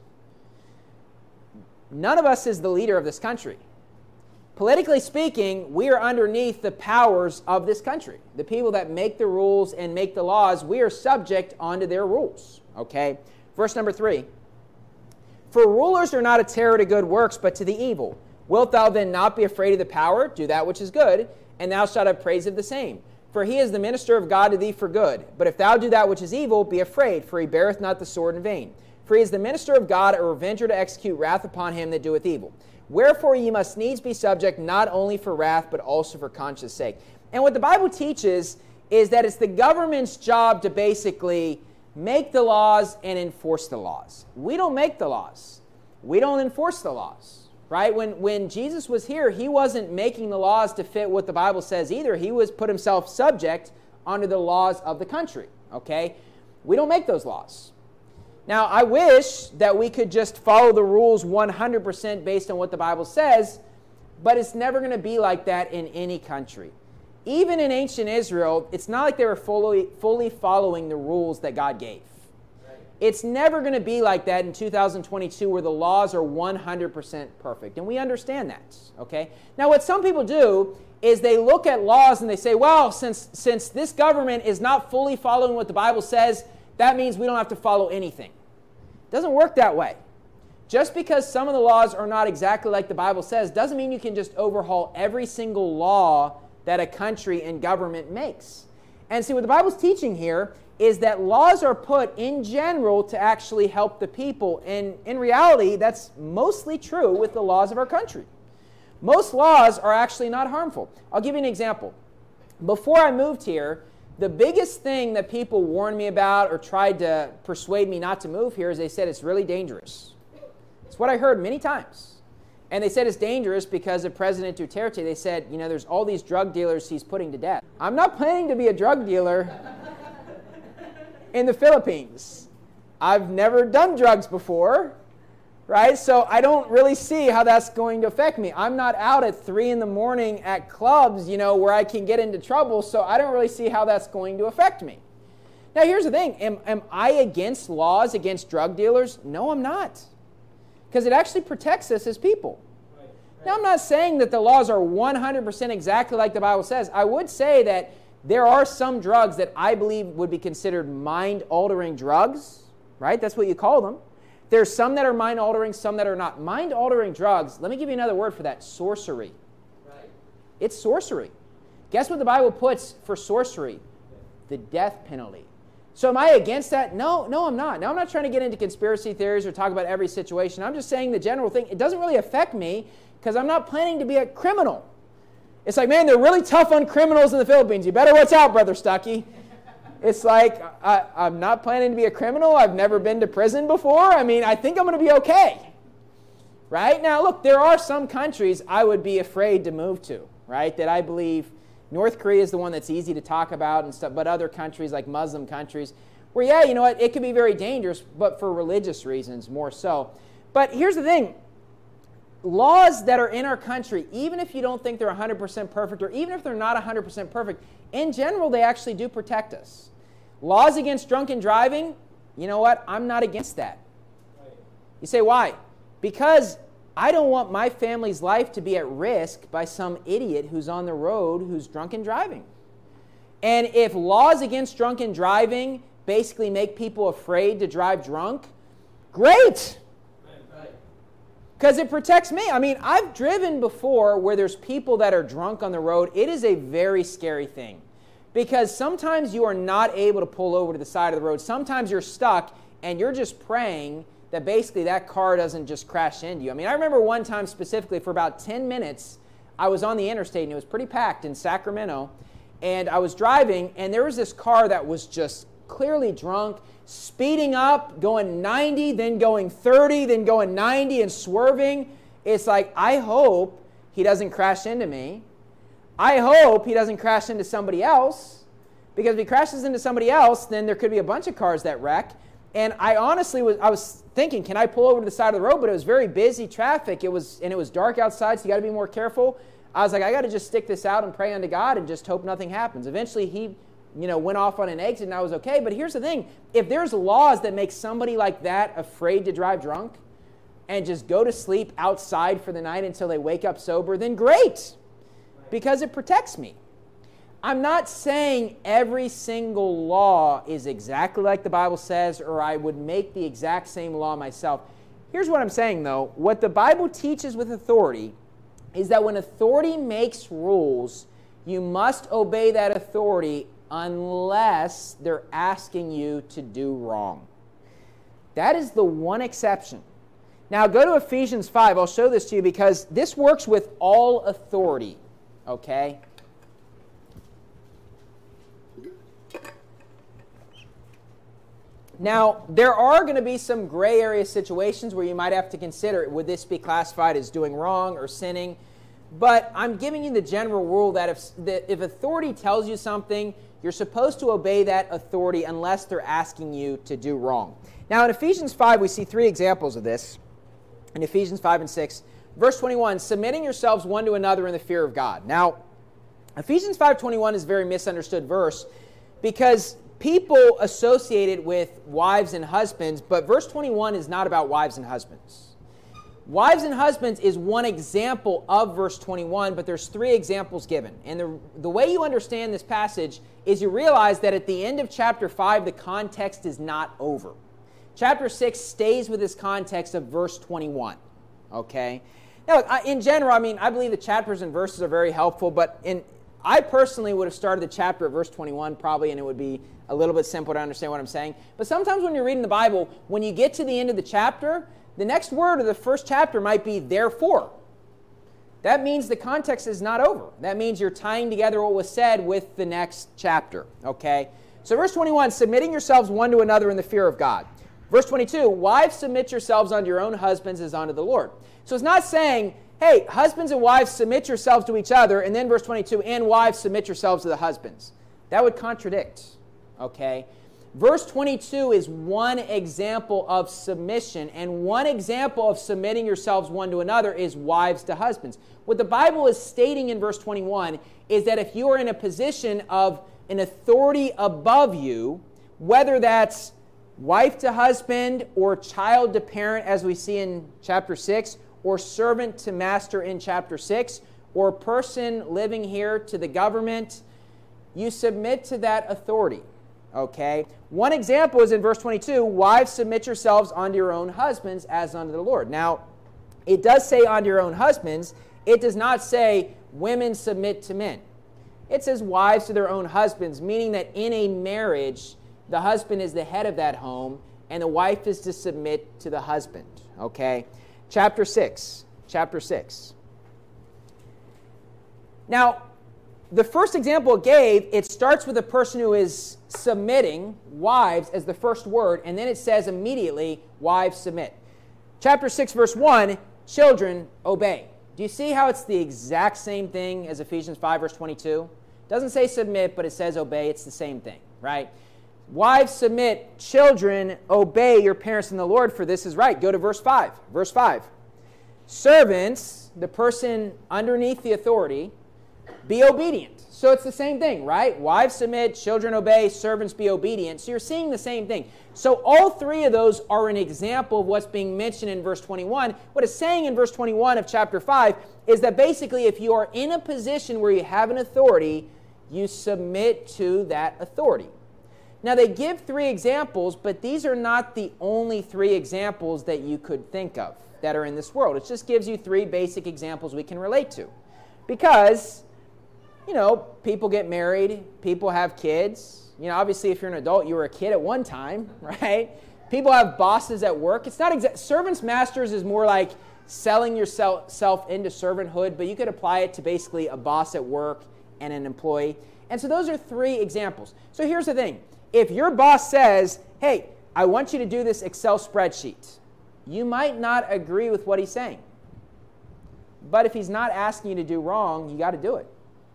None of us is the leader of this country. Politically speaking, we are underneath the powers of this country. The people that make the rules and make the laws, we are subject onto their rules. Okay, verse number 3. For rulers are not a terror to good works, but to the evil. Wilt thou then not be afraid of the power? Do that which is good, and thou shalt have praise of the same. For he is the minister of God to thee for good. But if thou do that which is evil, be afraid, for he beareth not the sword in vain. For he is the minister of God, a revenger to execute wrath upon him that doeth evil. Wherefore ye must needs be subject, not only for wrath, but also for conscience sake. And what the Bible teaches is that it's the government's job to basically make the laws and enforce the laws. We don't make the laws. We don't enforce the laws, right? When Jesus was here, he wasn't making the laws to fit what the Bible says either. He was put himself subject under the laws of the country, okay? We don't make those laws. Now, I wish that we could just follow the rules 100% based on what the Bible says, but it's never going to be like that in any country. Even in ancient Israel, it's not like they were fully following the rules that God gave. Right. It's never going to be like that in 2022 where the laws are 100% perfect. And we understand that, okay? Now, what some people do is they look at laws and they say, well, since this government is not fully following what the Bible says, that means we don't have to follow anything. It doesn't work that way. Just because some of the laws are not exactly like the Bible says doesn't mean you can just overhaul every single law that a country and government makes. And see, what the Bible's teaching here is that laws are put in general to actually help the people. And in reality, that's mostly true with the laws of our country. Most laws are actually not harmful. I'll give you an example. Before I moved here, The biggest thing that people warned me about or tried to persuade me not to move here is they said it's really dangerous. It's what I heard many times. And they said it's dangerous because of President Duterte. They said, there's all these drug dealers he's putting to death. I'm not planning to be a drug dealer in the Philippines. I've never done drugs before, right? So I don't really see how that's going to affect me. I'm not out at 3 in the morning at clubs, where I can get into trouble, so I don't really see how that's going to affect me. Now, here's the thing. Am I against laws against drug dealers? No, I'm not. Because it actually protects us as people. Right. Now, I'm not saying that the laws are 100% exactly like the Bible says. I would say that there are some drugs that I believe would be considered mind-altering drugs, right? That's what you call them. There's some that are mind-altering, some that are not. Mind-altering drugs, let me give you another word for that, sorcery. Right. It's sorcery. Guess what the Bible puts for sorcery? The death penalty. So am I against that? No, I'm not. Now, I'm not trying to get into conspiracy theories or talk about every situation. I'm just saying the general thing. It doesn't really affect me because I'm not planning to be a criminal. It's like, man, they're really tough on criminals in the Philippines. You better watch out, Brother Stuckey. It's like, I'm not planning to be a criminal. I've never been to prison before. I think I'm going to be okay. Right? Now, look, there are some countries I would be afraid to move to, right, that I believe. North Korea is the one that's easy to talk about and stuff, but other countries like Muslim countries where, it could be very dangerous, but for religious reasons more so. But here's the thing. Laws that are in our country, even if you don't think they're 100% perfect, or even if they're not 100% perfect, in general, they actually do protect us. Laws against drunken driving, you know what? I'm not against that. You say, why? Because I don't want my family's life to be at risk by some idiot who's on the road who's drunken driving. And if laws against drunken driving basically make people afraid to drive drunk, great! Because it protects me. I've driven before where there's people that are drunk on the road. It is a very scary thing. Because sometimes you are not able to pull over to the side of the road. Sometimes you're stuck and you're just praying that basically that car doesn't just crash into you. I remember one time specifically for about 10 minutes, I was on the interstate and it was pretty packed in Sacramento, and I was driving and there was this car that was just clearly drunk, speeding up, going 90, then going 30, then going 90 and swerving. It's like, I hope he doesn't crash into me. I hope he doesn't crash into somebody else, because if he crashes into somebody else, then there could be a bunch of cars that wreck. And I honestly was thinking, can I pull over to the side of the road? But it was very busy traffic. It was dark outside, so you got to be more careful. I was like, I got to just stick this out and pray unto God and just hope nothing happens. Eventually, he, went off on an exit, and I was okay. But here's the thing: if there's laws that make somebody like that afraid to drive drunk and just go to sleep outside for the night until they wake up sober, then great, because it protects me. I'm not saying every single law is exactly like the Bible says, or I would make the exact same law myself. Here's what I'm saying, though. What the Bible teaches with authority is that when authority makes rules, you must obey that authority unless they're asking you to do wrong. That is the one exception. Now, go to Ephesians 5. I'll show this to you because this works with all authority, okay? Now, there are going to be some gray area situations where you might have to consider, would this be classified as doing wrong or sinning? But I'm giving you the general rule that if authority tells you something, you're supposed to obey that authority unless they're asking you to do wrong. Now, in Ephesians 5, we see 3 examples of this. In Ephesians 5 and 6, verse 21, submitting yourselves one to another in the fear of God. Now, Ephesians 5:21 is a very misunderstood verse because people associate it with wives and husbands, but verse 21 is not about wives and husbands. Wives and husbands is one example of verse 21, but there's 3 examples given. And the way you understand this passage is you realize that at the end of chapter 5, the context is not over. Chapter 6 stays with this context of verse 21, okay? Now, in general, I believe the chapters and verses are very helpful, but I personally would have started the chapter at verse 21 probably, and it would be a little bit simpler to understand what I'm saying. But sometimes when you're reading the Bible, when you get to the end of the chapter, the next word of the first chapter might be therefore. that means the context is not over. That means you're tying together what was said with the next chapter, okay? So verse 21, submitting yourselves one to another in the fear of God. Verse 22, wives, submit yourselves unto your own husbands as unto the Lord. So it's not saying, hey, husbands and wives, submit yourselves to each other, and then verse 22, and wives, submit yourselves to the husbands. That would contradict, okay? Verse 22 is one example of submission, and one example of submitting yourselves one to another is wives to husbands. What the Bible is stating in verse 21 is that if you are in a position of an authority above you, whether that's wife to husband or child to parent, as we see in chapter 6, or servant to master in chapter 6, or person living here to the government, you submit to that authority. Okay? One example is in verse 22, wives, submit yourselves unto your own husbands as unto the Lord. Now, it does say unto your own husbands. It does not say women submit to men. It says wives to their own husbands, meaning that in a marriage, the husband is the head of that home, and the wife is to submit to the husband. Okay? Chapter 6. Chapter 6. Now, the first example it gave, it starts with a person who is submitting, wives, as the first word, and then it says immediately, wives submit. Chapter 6, verse 1, children, obey. Do you see how it's the exact same thing as Ephesians 5, verse 22? It doesn't say submit, but it says obey. It's the same thing, right? Wives, submit. Children, obey your parents in the Lord, for this is right. Go to verse 5. Verse 5. Servants, the person underneath the authority, be obedient. So it's the same thing, right? Wives submit, children obey, servants be obedient. So you're seeing the same thing. So all three of those are an example of what's being mentioned in verse 21. What it's saying in verse 21 of chapter 5 is that basically if you are in a position where you have an authority, you submit to that authority. Now they give three examples, but these are not the only three examples that you could think of that are in this world. It just gives you three basic examples we can relate to. Because people get married, people have kids. Obviously, if you're an adult, you were a kid at one time, right? People have bosses at work. It's not servants, masters is more like selling yourself into servanthood, but you could apply it to basically a boss at work and an employee. And so those are three examples. So here's the thing. If your boss says, hey, I want you to do this Excel spreadsheet, you might not agree with what he's saying. But if he's not asking you to do wrong, you got to do it.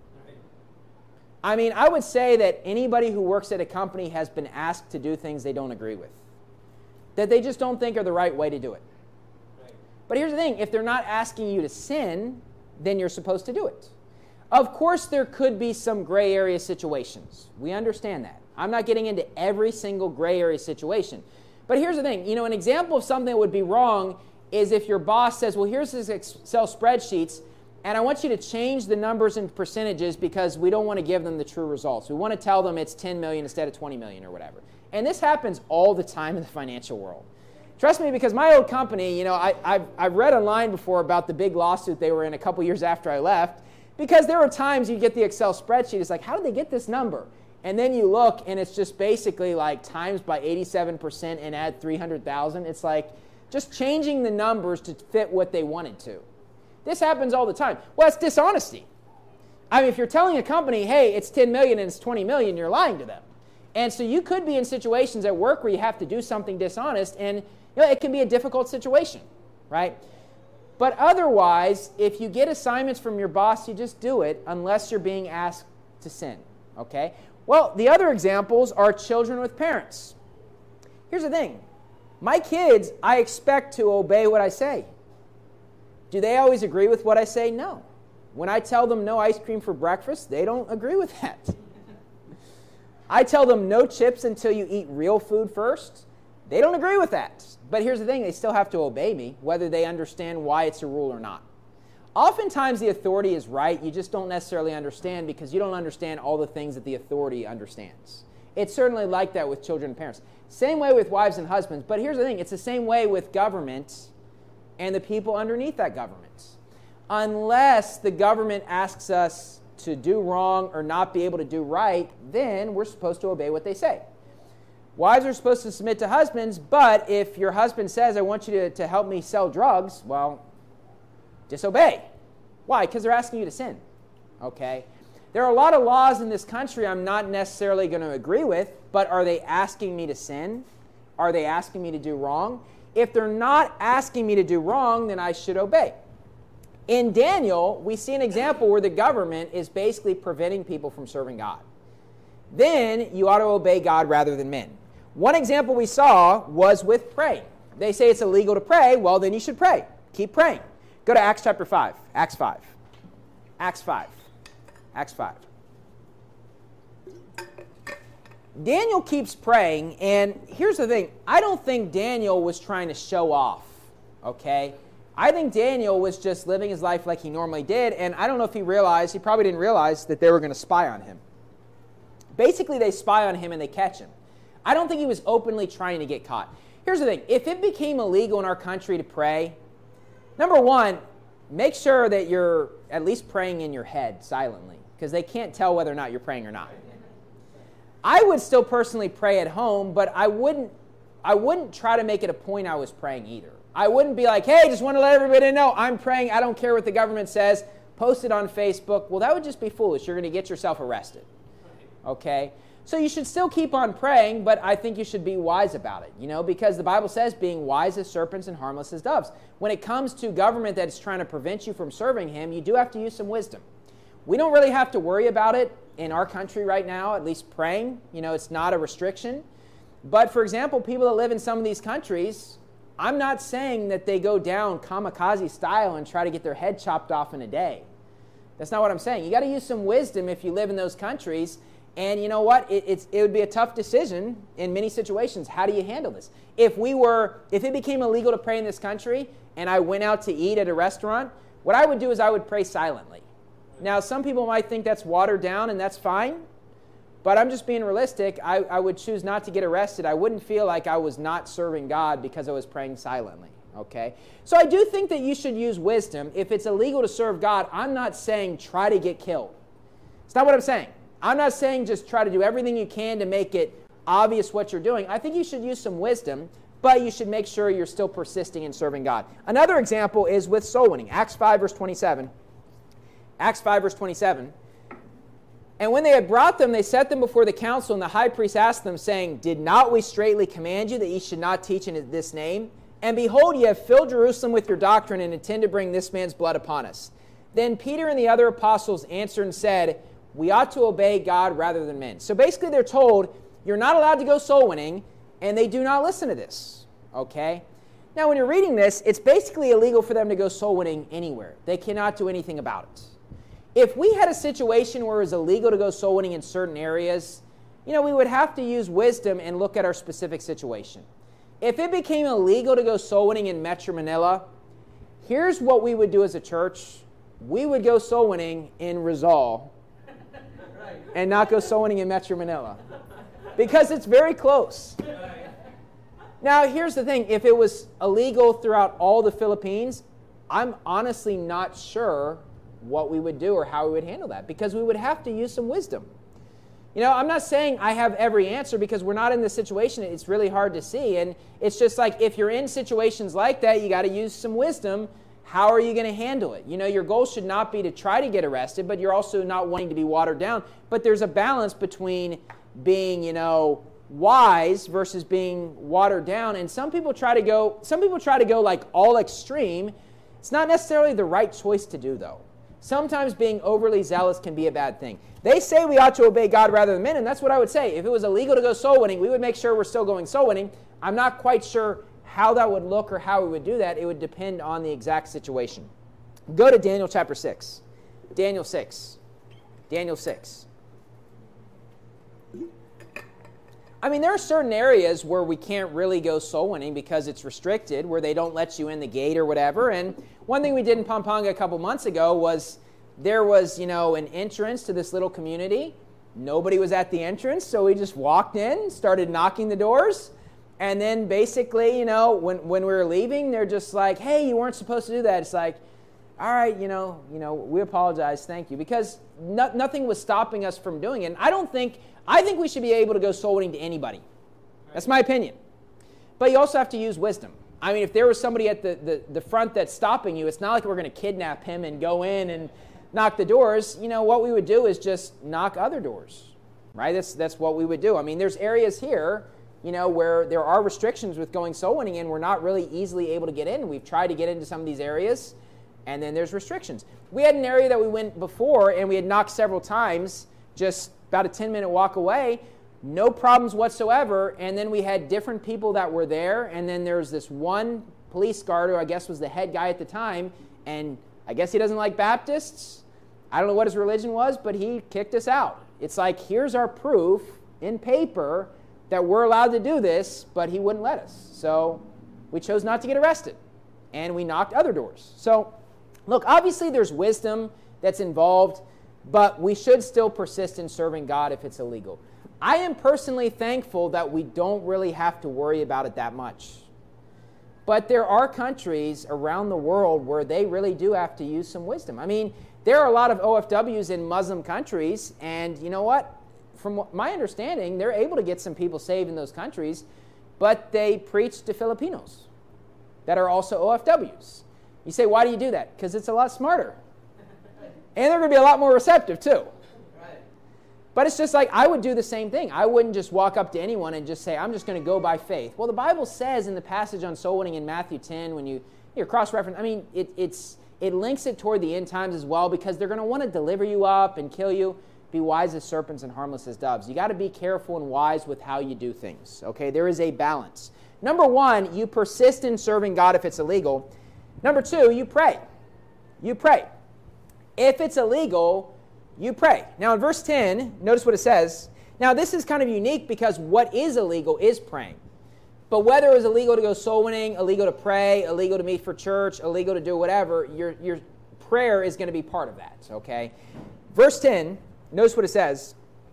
I mean, I would say that anybody who works at a company has been asked to do things they don't agree with, that they just don't think are the right way to do it. Right. But here's the thing. If they're not asking you to sin, then you're supposed to do it. Of course, there could be some gray area situations. We understand that. I'm not getting into every single gray area situation. But here's the thing. An example of something that would be wrong is if your boss says, well, here's this Excel spreadsheets, and I want you to change the numbers and percentages because we don't want to give them the true results. We want to tell them it's 10 million instead of 20 million or whatever. And this happens all the time in the financial world. Trust me, because my old company, I've read online before about the big lawsuit they were in a couple years after I left, because there were times you get the Excel spreadsheet, it's like, how did they get this number? And then you look, and it's just basically like times by 87% and add 300,000. It's like just changing the numbers to fit what they wanted to. This happens all the time. Well, it's dishonesty. I mean, if you're telling a company, hey, it's 10 million and it's 20 million, you're lying to them. And so you could be in situations at work where you have to do something dishonest, and it can be a difficult situation, right? But otherwise, if you get assignments from your boss, you just do it unless you're being asked to sin, okay? Well, the other examples are children with parents. Here's the thing. My kids, I expect to obey what I say. Do they always agree with what I say? No. When I tell them no ice cream for breakfast, they don't agree with that. I tell them no chips until you eat real food first. They don't agree with that. But here's the thing, they still have to obey me, whether they understand why it's a rule or not. Oftentimes the authority is right, you just don't necessarily understand because you don't understand all the things that the authority understands. It's certainly like that with children and parents. Same way with wives and husbands, but here's the thing, it's the same way with government and the people underneath that government. Unless the government asks us to do wrong or not be able to do right, then we're supposed to obey what they say. Wives are supposed to submit to husbands, but if your husband says, I want you to help me sell drugs, well, disobey, Why? Because they're asking you to sin. Okay? There are a lot of laws in this country I'm not necessarily going to agree with, but are they asking me to sin? Are they asking me to do wrong? If they're not asking me to do wrong, then I should obey. In Daniel, we see an example where the government is basically preventing people from serving God. Then you ought to obey God rather than men. One example we saw was with praying. They say it's illegal to pray. Well, then you should pray. Keep praying. Go to Acts chapter 5. Acts 5. Acts 5. Acts 5. Daniel keeps praying, and here's the thing. I don't think Daniel was trying to show off, okay? I think Daniel was just living his life like he normally did, and I don't know if he probably didn't realize that they were going to spy on him. Basically, they spy on him and they catch him. I don't think he was openly trying to get caught. Here's the thing. If it became illegal in our country to pray, number one, make sure that you're at least praying in your head silently, because they can't tell whether or not you're praying or not. I would still personally pray at home, but I wouldn't try to make it a point I was praying either. I wouldn't be like, hey, just want to let everybody know I'm praying. I don't care what the government says. Post it on Facebook. Well, that would just be foolish. You're going to get yourself arrested. Okay? So you should still keep on praying, but I think you should be wise about it, because the Bible says being wise as serpents and harmless as doves. When it comes to government that is trying to prevent you from serving him, you do have to use some wisdom. We don't really have to worry about it in our country right now, at least praying. It's not a restriction. But, for example, people that live in some of these countries, I'm not saying that they go down kamikaze style and try to get their head chopped off in a day. That's not what I'm saying. You got to use some wisdom if you live in those countries. And you know what? It would be a tough decision in many situations. How do you handle this? If it became illegal to pray in this country and I went out to eat at a restaurant, what I would do is I would pray silently. Now, some people might think that's watered down, and that's fine. But I'm just being realistic. I would choose not to get arrested. I wouldn't feel like I was not serving God because I was praying silently. Okay? So I do think that you should use wisdom. If it's illegal to serve God, I'm not saying try to get killed. It's not what I'm saying. I'm not saying just try to do everything you can to make it obvious what you're doing. I think you should use some wisdom, but you should make sure you're still persisting in serving God. Another example is with soul winning. Acts 5, verse 27. Acts 5, verse 27. And when they had brought them, they set them before the council, and the high priest asked them, saying, Did not we straitly command you that ye should not teach in this name? And behold, ye have filled Jerusalem with your doctrine, and intend to bring this man's blood upon us. Then Peter and the other apostles answered and said, We ought to obey God rather than men. So basically they're told, you're not allowed to go soul winning, and they do not listen to this. Okay? Now when you're reading this, it's basically illegal for them to go soul winning anywhere. They cannot do anything about it. If we had a situation where it was illegal to go soul winning in certain areas, we would have to use wisdom and look at our specific situation. If it became illegal to go soul winning in Metro Manila, here's what we would do as a church. We would go soul winning in Rizal and not go soul winning in Metro Manila, because it's very close. Now, here's the thing. If it was illegal throughout all the Philippines, I'm honestly not sure what we would do or how we would handle that, because we would have to use some wisdom. I'm not saying I have every answer, because we're not in this situation. It's really hard to see. And it's just like, if you're in situations like that, you got to use some wisdom. How are you going to handle it? Your goal should not be to try to get arrested, but you're also not wanting to be watered down. But there's a balance between being, wise versus being watered down. And some people try to go like all extreme. It's not necessarily the right choice to do, though. Sometimes being overly zealous can be a bad thing. They say we ought to obey God rather than men, and that's what I would say. If it was illegal to go soul winning, we would make sure we're still going soul winning. I'm not quite sure how that would look or how we would do that. It would depend on the exact situation. Go to Daniel chapter 6. Daniel 6. Daniel 6. There are certain areas where we can't really go soul winning because it's restricted, where they don't let you in the gate or whatever. And one thing we did in Pampanga a couple months ago was there was, an entrance to this little community. Nobody was at the entrance, so we just walked in, started knocking the doors. And then basically, when we were leaving, they're just like, hey, you weren't supposed to do that. It's like, all right, we apologize, thank you. Because nothing was stopping us from doing it. And I think we should be able to go soul winning to anybody. That's my opinion. But you also have to use wisdom. I mean, if there was somebody at the front that's stopping you, it's not like we're going to kidnap him and go in and knock the doors. What we would do is just knock other doors, right? That's what we would do. I mean, there's areas here, where there are restrictions with going soul winning in. We're not really easily able to get in. We've tried to get into some of these areas, and then there's restrictions. We had an area that we went before, and we had knocked several times, just about a 10-minute walk away, no problems whatsoever, and then we had different people that were there, and then there's this one police guard who I guess was the head guy at the time, and I guess he doesn't like Baptists. I don't know what his religion was, but he kicked us out. It's like, here's our proof in paper that we're allowed to do this, but he wouldn't let us. So we chose not to get arrested, and we knocked other doors. So look, obviously there's wisdom that's involved, but we should still persist in serving God if it's illegal. I am personally thankful that we don't really have to worry about it that much. But there are countries around the world where they really do have to use some wisdom. I mean, there are a lot of OFWs in Muslim countries, and you know what? From my understanding, they're able to get some people saved in those countries, but they preach to Filipinos that are also OFWs. You say, why do you do that? Because it's a lot smarter. And they're going to be a lot more receptive, too. But it's just like, I would do the same thing. I wouldn't just walk up to anyone and just say, I'm just going to go by faith. Well, the Bible says in the passage on soul winning in Matthew 10, when you're cross-reference, I mean, it links it toward the end times as well, because they're going to want to deliver you up and kill you. Be wise as serpents and harmless as doves. You got to be careful and wise with how you do things. Okay, there is a balance. Number one, you persist in serving God if it's illegal. Number two, you pray. You pray. If it's illegal, you pray. Now in verse 10, notice what it says. Now this is kind of unique because what is illegal is praying. But whether it was illegal to go soul winning, illegal to pray, illegal to meet for church, illegal to do whatever, your prayer is going to be part of that, okay? Verse 10, notice what it says.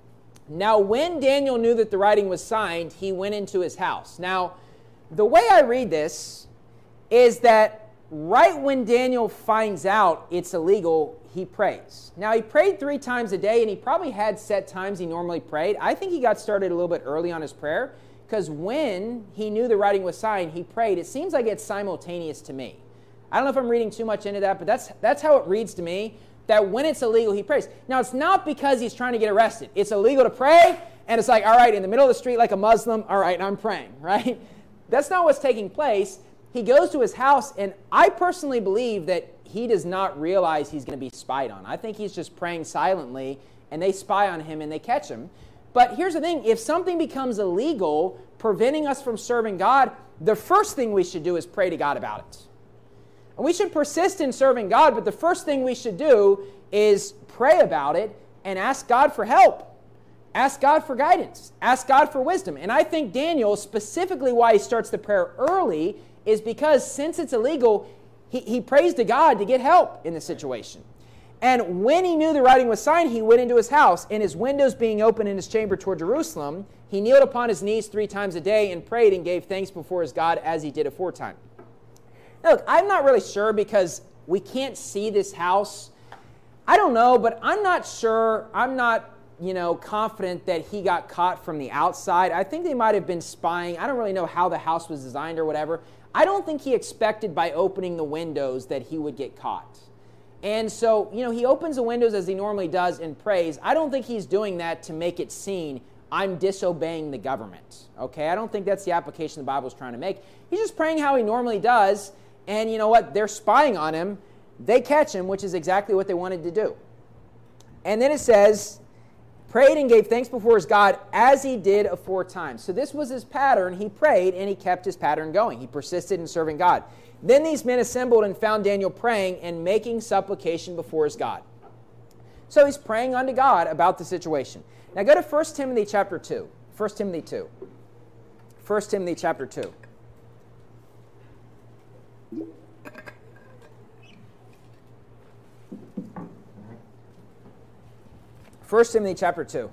Now when Daniel knew that the writing was signed, he went into his house. Now, the way I read this is that right when Daniel finds out it's illegal, he prays. Now, he prayed 3 times a day, and he probably had set times he normally prayed. I think he got started a little bit early on his prayer, because when he knew the writing was signed, he prayed. It seems like it's simultaneous to me. I don't know if I'm reading too much into that, but that's how it reads to me, that when it's illegal, he prays. Now, it's not because he's trying to get arrested. It's illegal to pray, and it's like, all right, in the middle of the street like a Muslim, all right, I'm praying, right? That's not what's taking place. He goes to his house, and I personally believe that he does not realize he's going to be spied on. I think he's just praying silently, and they spy on him, and they catch him. But here's the thing. If something becomes illegal, preventing us from serving God, the first thing we should do is pray to God about it. And we should persist in serving God, but the first thing we should do is pray about it and ask God for help. Ask God for guidance. Ask God for wisdom. And I think Daniel, specifically why he starts the prayer early, is because since it's illegal, he prays to God to get help in the situation. And when he knew the writing was signed, he went into his house, and his windows being open in his chamber toward Jerusalem, he kneeled upon his knees 3 times a day and prayed and gave thanks before his God as he did aforetime. Now, look, I'm not really sure because we can't see this house. I don't know, but I'm not sure. I'm not, confident that he got caught from the outside. I think they might have been spying. I don't really know how the house was designed or whatever. I don't think he expected by opening the windows that he would get caught. And so, he opens the windows as he normally does and prays. I don't think he's doing that to make it seen, I'm disobeying the government. Okay, I don't think that's the application the Bible is trying to make. He's just praying how he normally does, and you know what? They're spying on him. They catch him, which is exactly what they wanted to do. And then it says, prayed and gave thanks before his God as he did aforetime. So this was his pattern. He prayed and he kept his pattern going. He persisted in serving God. Then these men assembled and found Daniel praying and making supplication before his God. So he's praying unto God about the situation. Now go to 1 Timothy chapter 2. 1 Timothy 2. 1 Timothy chapter 2. First Timothy chapter 2.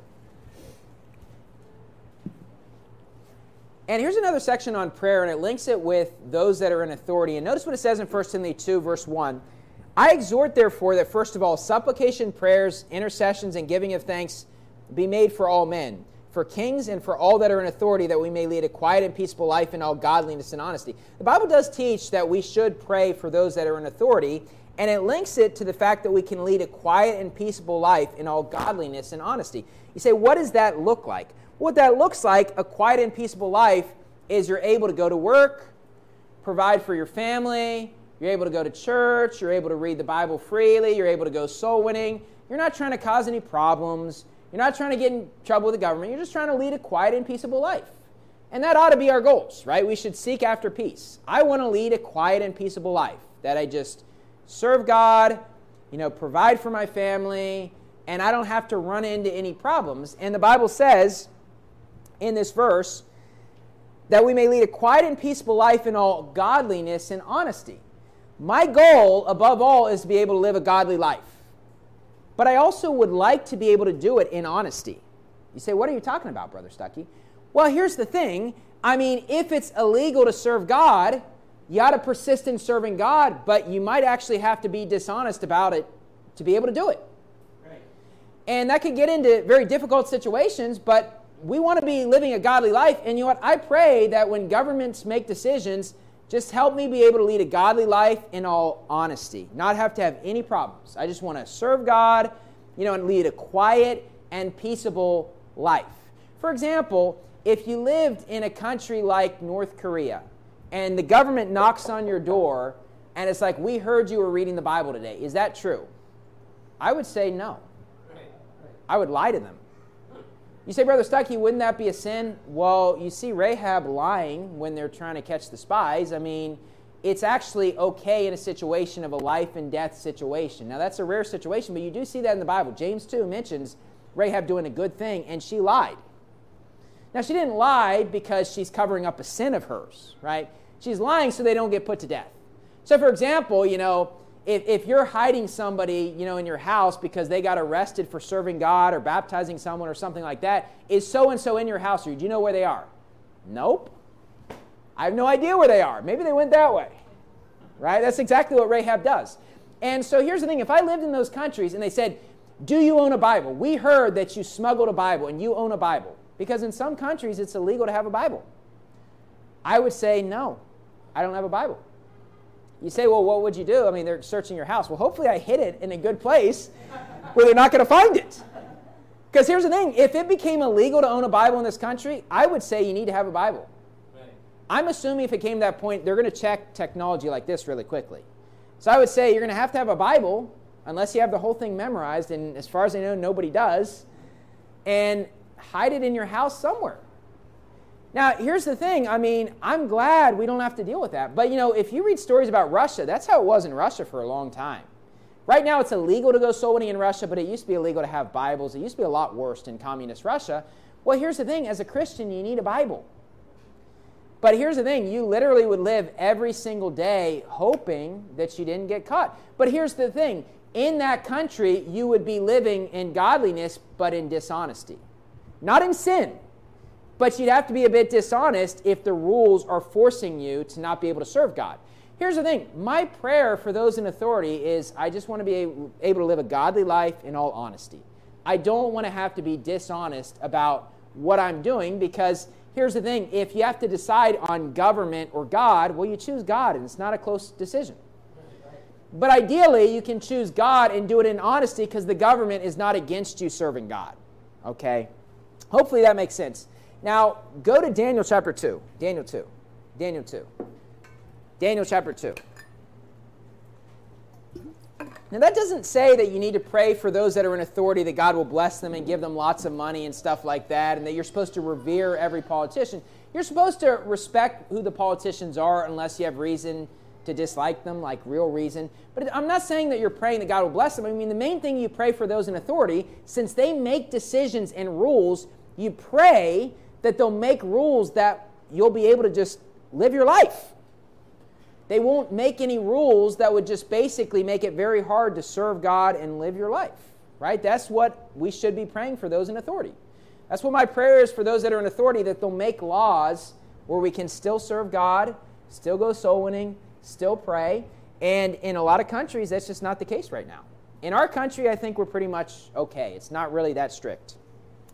And here's another section on prayer, and it links it with those that are in authority. And notice what it says in 1 Timothy 2, verse 1. I exhort, therefore, that first of all, supplication, prayers, intercessions, and giving of thanks be made for all men, for kings and for all that are in authority, that we may lead a quiet and peaceable life in all godliness and honesty. The Bible does teach that we should pray for those that are in authority, and it links it to the fact that we can lead a quiet and peaceable life in all godliness and honesty. You say, what does that look like? What that looks like, a quiet and peaceable life, is you're able to go to work, provide for your family, you're able to go to church, you're able to read the Bible freely, you're able to go soul winning. You're not trying to cause any problems. You're not trying to get in trouble with the government. You're just trying to lead a quiet and peaceable life. And that ought to be our goals, right? We should seek after peace. I want to lead a quiet and peaceable life, that I just serve God, provide for my family, and I don't have to run into any problems. And the Bible says in this verse that we may lead a quiet and peaceable life in all godliness and honesty. My goal, above all, is to be able to live a godly life. But I also would like to be able to do it in honesty. You say, what are you talking about, Brother Stuckey? Well, here's the thing. If it's illegal to serve God, you ought to persist in serving God, but you might actually have to be dishonest about it to be able to do it. Right. And that could get into very difficult situations, but we want to be living a godly life. And you know what? I pray that when governments make decisions, just help me be able to lead a godly life in all honesty, not have to have any problems. I just want to serve God, and lead a quiet and peaceable life. For example, if you lived in a country like North Korea and the government knocks on your door and it's like, we heard you were reading the Bible today. Is that true? I would say no. I would lie to them. You say, Brother Stuckey, wouldn't that be a sin? Well, you see Rahab lying when they're trying to catch the spies. It's actually okay in a situation of a life and death situation. Now, that's a rare situation, but you do see that in the Bible. James 2 mentions Rahab doing a good thing, and she lied. Now, she didn't lie because she's covering up a sin of hers, right? She's lying so they don't get put to death. So, for example, if you're hiding somebody, in your house because they got arrested for serving God or baptizing someone or something like that, is so-and-so in your house? Or do you know where they are? Nope. I have no idea where they are. Maybe they went that way, right? That's exactly what Rahab does. And so here's the thing. If I lived in those countries and they said, do you own a Bible? We heard that you smuggled a Bible and you own a Bible. Because in some countries it's illegal to have a Bible. I would say, no, I don't have a Bible. You say, well, what would you do? They're searching your house. Well, hopefully I hid it in a good place where they're not going to find it. Because here's the thing. If it became illegal to own a Bible in this country, I would say you need to have a Bible. Right. I'm assuming if it came to that point, they're going to check technology like this really quickly. So I would say you're going to have a Bible, unless you have the whole thing memorized, and as far as I know, nobody does, and hide it in your house somewhere. Now, here's the thing. I'm glad we don't have to deal with that. But, if you read stories about Russia, that's how it was in Russia for a long time. Right now, it's illegal to go soul winning in Russia, but it used to be illegal to have Bibles. It used to be a lot worse in communist Russia. Well, here's the thing. As a Christian, you need a Bible. But here's the thing. You literally would live every single day hoping that you didn't get caught. But here's the thing. In that country, you would be living in godliness, but in dishonesty. Not in sin. But you'd have to be a bit dishonest if the rules are forcing you to not be able to serve God. Here's the thing. My prayer for those in authority is I just want to be able to live a godly life in all honesty. I don't want to have to be dishonest about what I'm doing, because here's the thing. If you have to decide on government or God, well, you choose God, and it's not a close decision. But ideally, you can choose God and do it in honesty because the government is not against you serving God. Okay? Hopefully that makes sense. Now, go to Daniel chapter 2. Daniel chapter 2. Now, that doesn't say that you need to pray for those that are in authority, that God will bless them and give them lots of money and stuff like that, and that you're supposed to revere every politician. You're supposed to respect who the politicians are unless you have reason to dislike them, like real reason. But I'm not saying that you're praying that God will bless them. The main thing you pray for those in authority, since they make decisions and rules, you pray that they'll make rules that you'll be able to just live your life. They won't make any rules that would just basically make it very hard to serve God and live your life, right? That's what we should be praying for those in authority. That's what my prayer is for those that are in authority, that they'll make laws where we can still serve God, still go soul winning, still pray. And in a lot of countries, that's just not the case right now. In our country, I think we're pretty much okay. It's not really that strict.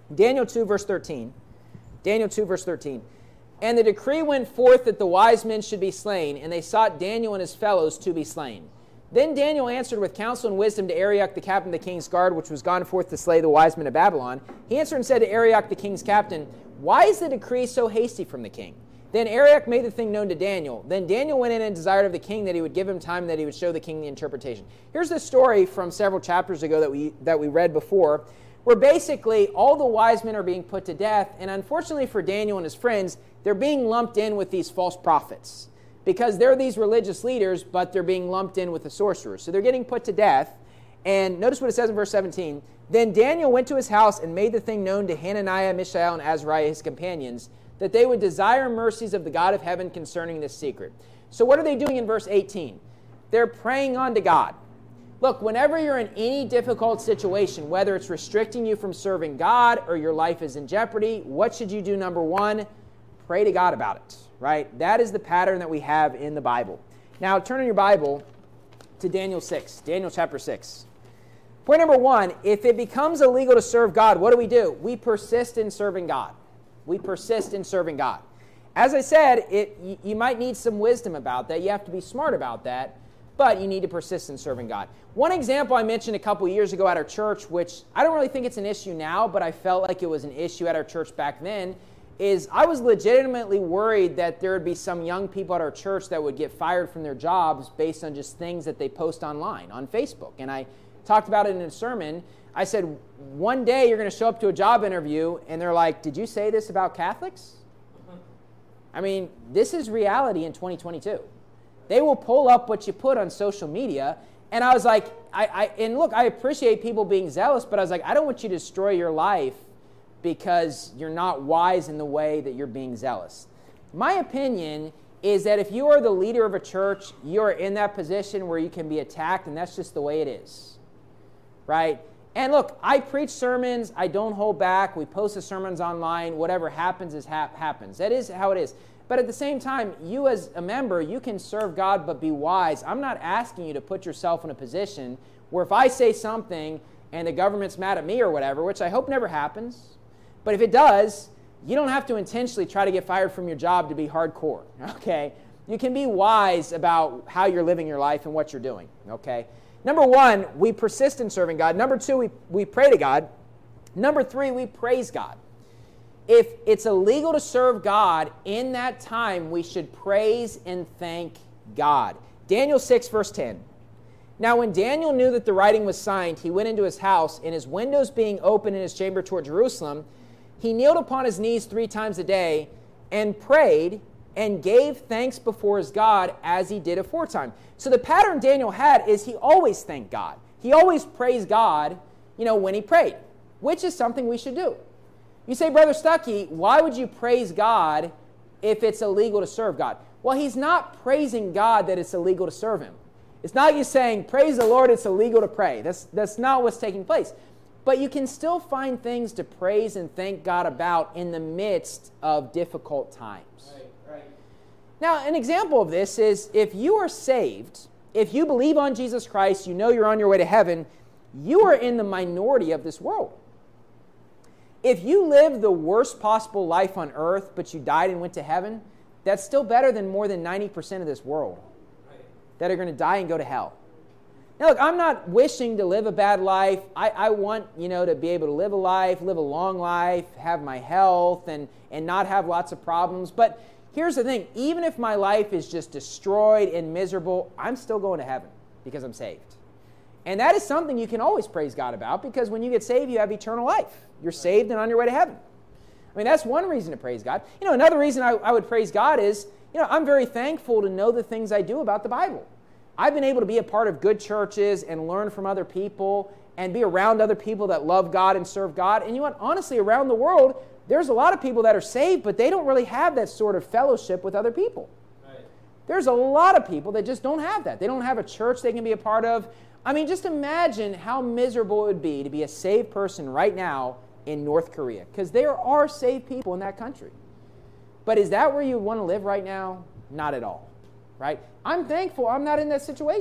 Daniel 2, verse 13. Daniel 2, verse 13. And the decree went forth that the wise men should be slain, and they sought Daniel and his fellows to be slain. Then Daniel answered with counsel and wisdom to Arioch, the captain of the king's guard, which was gone forth to slay the wise men of Babylon. He answered and said to Arioch, the king's captain, Why is the decree so hasty from the king? Then Arioch made the thing known to Daniel. Then Daniel went in and desired of the king that he would give him time and that he would show the king the interpretation. Here's the story from several chapters ago that we read before, where basically all the wise men are being put to death, and unfortunately for Daniel and his friends, they're being lumped in with these false prophets because they're these religious leaders, but they're being lumped in with the sorcerers. So they're getting put to death. And notice what it says in verse 17. Then Daniel went to his house and made the thing known to Hananiah, Mishael, and Azariah, his companions, that they would desire mercies of the God of heaven concerning this secret. So what are they doing in verse 18? They're praying on to God. Look, whenever you're in any difficult situation, whether it's restricting you from serving God or your life is in jeopardy, what should you do? Number one, pray to God about it, right? That is the pattern that we have in the Bible. Now, turn in your Bible to Daniel 6, Daniel chapter 6. Point number one, if it becomes illegal to serve God, what do? We persist in serving God. We persist in serving God. As I said, you might need some wisdom about that. You have to be smart about that, but you need to persist in serving God. One example I mentioned a couple years ago at our church, which I don't really think it's an issue now, but I felt like it was an issue at our church back then, is I was legitimately worried that there would be some young people at our church that would get fired from their jobs based on just things that they post online, on Facebook. And I talked about it in a sermon. I said, one day you're going to show up to a job interview, and they're like, did you say this about Catholics? I mean, this is reality in 2022. They will pull up what you put on social media. And I was like, and look, I appreciate people being zealous, but I was like, I don't want you to destroy your life because you're not wise in the way that you're being zealous. My opinion is that if you are the leader of a church, you're in that position where you can be attacked, and that's just the way it is, right? And look, I preach sermons. I don't hold back. We post the sermons online. Whatever happens is happens. That is how it is. But at the same time, you as a member, you can serve God, but be wise. I'm not asking you to put yourself in a position where if I say something and the government's mad at me or whatever, which I hope never happens, but if it does, you don't have to intentionally try to get fired from your job to be hardcore, okay? You can be wise about how you're living your life and what you're doing, okay? Number one, we persist in serving God. Number two, we pray to God. Number three, we praise God. If it's illegal to serve God, in that time we should praise and thank God. Daniel 6, verse 10. Now when Daniel knew that the writing was signed, he went into his house, and his windows being open in his chamber toward Jerusalem, he kneeled upon his knees 3 times a day and prayed and gave thanks before his God as he did aforetime. So the pattern Daniel had is he always thanked God. He always praised God, when he prayed, which is something we should do. You say, Brother Stuckey, why would you praise God if it's illegal to serve God? Well, he's not praising God that it's illegal to serve him. It's not you saying, praise the Lord, it's illegal to pray. That's not what's taking place. But you can still find things to praise and thank God about in the midst of difficult times. Right. Now, an example of this is if you are saved, if you believe on Jesus Christ, you know you're on your way to heaven, you are in the minority of this world. If you live the worst possible life on earth, but you died and went to heaven, that's still better than more than 90% of this world that are going to die and go to hell. Now, look, I'm not wishing to live a bad life. I want, to be able to live a long life, have my health, and not have lots of problems. But here's the thing. Even if my life is just destroyed and miserable, I'm still going to heaven because I'm saved. And that is something you can always praise God about because when you get saved, you have eternal life. You're saved and on your way to heaven. I mean, that's one reason to praise God. Another reason I would praise God is, I'm very thankful to know the things I do about the Bible. I've been able to be a part of good churches and learn from other people and be around other people that love God and serve God. And honestly, around the world, there's a lot of people that are saved, but they don't really have that sort of fellowship with other people. Right. There's a lot of people that just don't have that. They don't have a church they can be a part of. I mean, just imagine how miserable it would be to be a saved person right now in North Korea, because there are saved people in that country. But is that where you want to live right now? Not at all. Right? I'm thankful I'm not in that situation.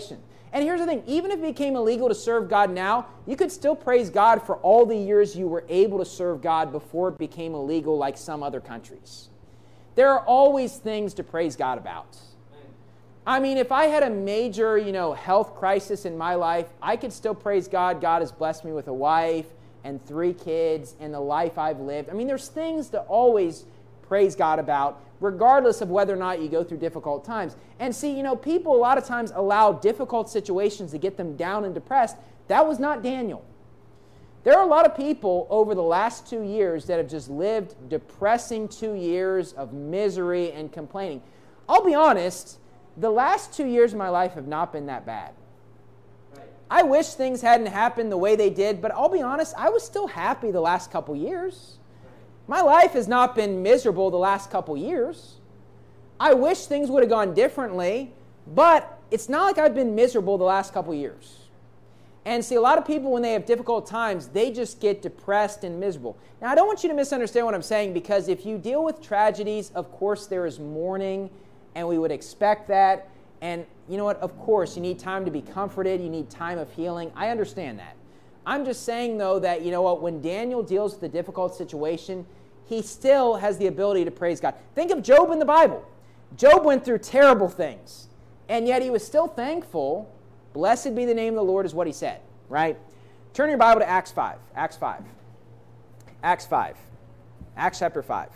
And here's the thing, even if it became illegal to serve God now, you could still praise God for all the years you were able to serve God before it became illegal like some other countries. There are always things to praise God about. I mean, if I had a major, health crisis in my life, I could still praise God. God has blessed me with a wife and 3 kids and the life I've lived. I mean, there's things to always praise God about, regardless of whether or not you go through difficult times. And see, people a lot of times allow difficult situations to get them down and depressed. That was not Daniel. There are a lot of people over the last 2 years that have just lived depressing 2 years of misery and complaining. I'll be honest, the last 2 years of my life have not been that bad. I wish things hadn't happened the way they did, but I'll be honest, I was still happy the last couple years. My life has not been miserable the last couple years. I wish things would have gone differently, but it's not like I've been miserable the last couple years. And see, a lot of people, when they have difficult times, they just get depressed and miserable. Now, I don't want you to misunderstand what I'm saying, because if you deal with tragedies, of course there is mourning, and we would expect that. And you know what? Of course, you need time to be comforted. You need time of healing. I understand that. I'm just saying, though, that, when Daniel deals with a difficult situation, he still has the ability to praise God. Think of Job in the Bible. Job went through terrible things, and yet he was still thankful. Blessed be the name of the Lord is what he said, right? Turn your Bible to Acts 5. Acts 5. Acts 5. Acts chapter 5.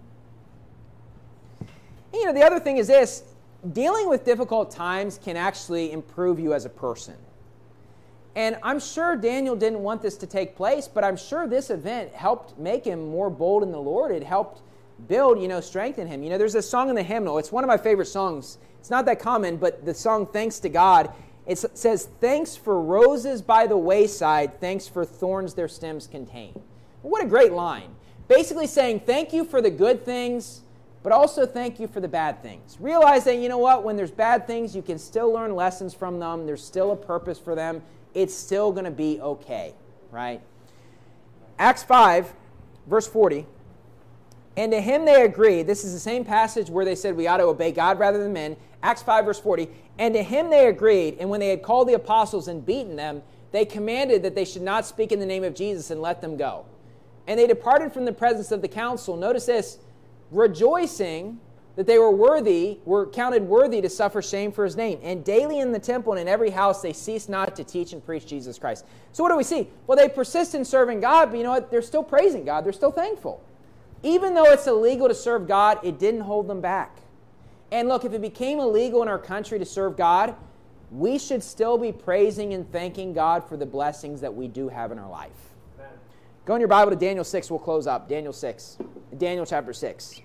And, the other thing is this. Dealing with difficult times can actually improve you as a person. And I'm sure Daniel didn't want this to take place, but I'm sure this event helped make him more bold in the Lord. It helped build, strengthen him. There's a song in the hymnal. It's one of my favorite songs. It's not that common, but the song Thanks to God, it says, thanks for roses by the wayside, thanks for thorns their stems contain. What a great line. Basically saying thank you for the good things, but also thank you for the bad things. Realize that, when there's bad things, you can still learn lessons from them. There's still a purpose for them. It's still going to be okay, right? Acts 5, verse 40. And to him they agreed. This is the same passage where they said we ought to obey God rather than men. Acts 5, verse 40. And to him they agreed, and when they had called the apostles and beaten them, they commanded that they should not speak in the name of Jesus and let them go. And they departed from the presence of the council. Notice this, rejoicing that they were counted worthy to suffer shame for his name. And daily in the temple and in every house they ceased not to teach and preach Jesus Christ. So what do we see? Well, they persist in serving God, but you know what? They're still praising God. They're still thankful. Even though it's illegal to serve God, it didn't hold them back. And look, if it became illegal in our country to serve God, we should still be praising and thanking God for the blessings that we do have in our life. Amen. Go in your Bible to Daniel 6. We'll close up. Daniel 6. Daniel chapter 6.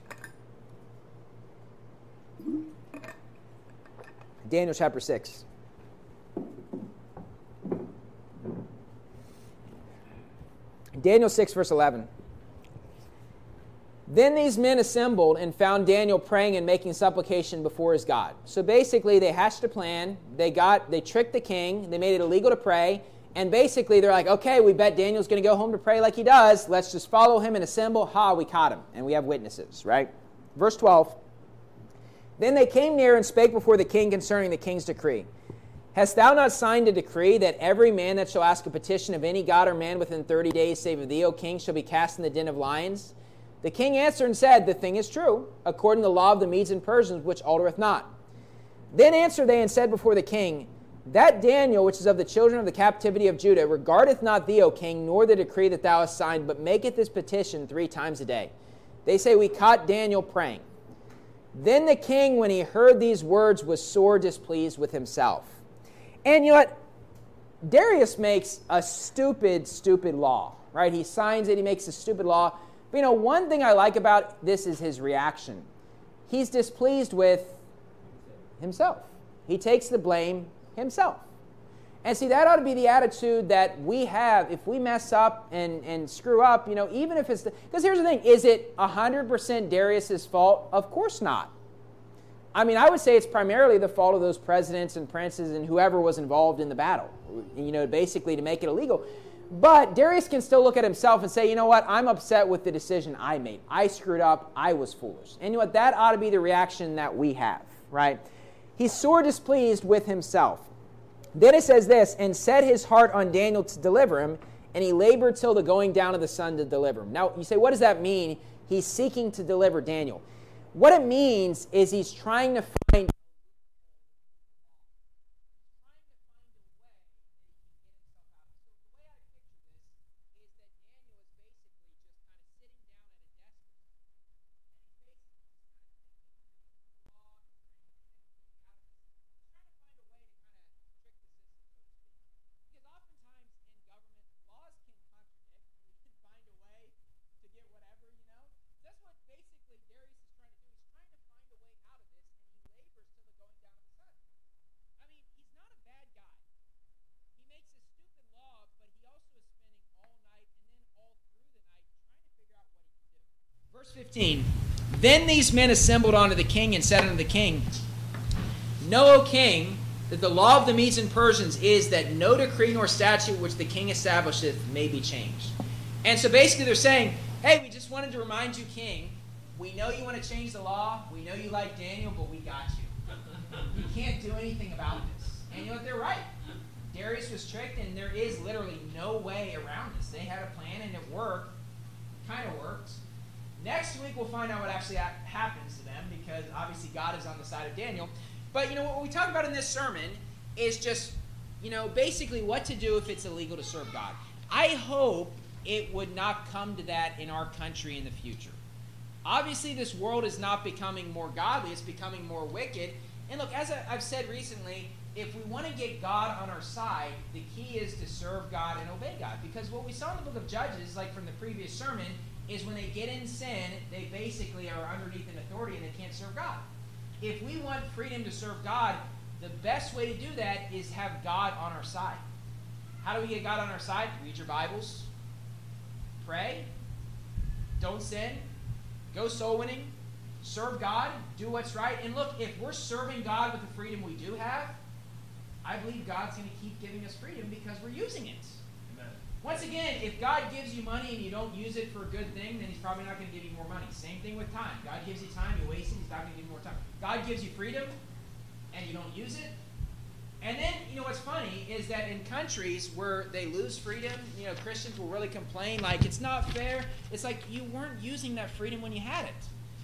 Daniel chapter 6. Daniel 6, verse 11. Then these men assembled and found Daniel praying and making supplication before his God. So basically, they hatched a plan. They tricked the king. They made it illegal to pray. And basically, they're like, okay, we bet Daniel's going to go home to pray like he does. Let's just follow him and assemble. Ha, we caught him. And we have witnesses, right? Verse 12. Then they came near and spake before the king concerning the king's decree. Hast thou not signed a decree that every man that shall ask a petition of any god or man within 30 days, save of thee, O king, shall be cast in the den of lions? The king answered and said, the thing is true, according to the law of the Medes and Persians, which altereth not. Then answered they and said before the king, that Daniel, which is of the children of the captivity of Judah, regardeth not thee, O king, nor the decree that thou hast signed, but maketh this petition 3 times a day. They say, we caught Daniel praying. Then the king, when he heard these words, was sore displeased with himself. And you know what? Darius makes a stupid law, right? He signs it, he makes a stupid law. But one thing I like about this is his reaction. He's displeased with himself. He takes the blame himself. And see, that ought to be the attitude that we have if we mess up and screw up, even if it's... Because here's the thing, is it 100% Darius's fault? Of course not. I mean, I would say it's primarily the fault of those presidents and princes and whoever was involved in the battle, basically to make it illegal. But Darius can still look at himself and say, you know what, I'm upset with the decision I made. I screwed up. I was foolish. And you know what, that ought to be the reaction that we have, right? He's sore displeased with himself. Then it says this, and set his heart on Daniel to deliver him, and he labored till the going down of the sun to deliver him. Now, you say, what does that mean? He's seeking to deliver Daniel. What it means is he's trying to find Verse 15, then these men assembled unto the king and said unto the king, Know, O king, that the law of the Medes and Persians is that no decree nor statute which the king establisheth may be changed. And so basically they're saying, hey, we just wanted to remind you, king, we know you want to change the law, we know you like Daniel, but we got you. You can't do anything about this. And you know what, they're right. Darius was tricked, and there is literally no way around this. They had a plan, and it worked. Kind of worked. Next week, we'll find out what actually happens to them, because obviously God is on the side of Daniel. But, what we talk about in this sermon is just, basically what to do if it's illegal to serve God. I hope it would not come to that in our country in the future. Obviously, this world is not becoming more godly. It's becoming more wicked. And look, as I've said recently, if we want to get God on our side, the key is to serve God and obey God. Because what we saw in the book of Judges, like from the previous sermon, is when they get in sin, they basically are underneath an authority and they can't serve God. If we want freedom to serve God, the best way to do that is have God on our side. How do we get God on our side? Read your Bibles. Pray. Don't sin. Go soul winning. Serve God. Do what's right. And look, if we're serving God with the freedom we do have, I believe God's going to keep giving us freedom because we're using it. Once again, if God gives you money and you don't use it for a good thing, then he's probably not going to give you more money. Same thing with time. God gives you time, you waste it, he's not going to give you more time. God gives you freedom, and you don't use it. And then, what's funny is that in countries where they lose freedom, Christians will really complain, like, it's not fair. It's like you weren't using that freedom when you had it.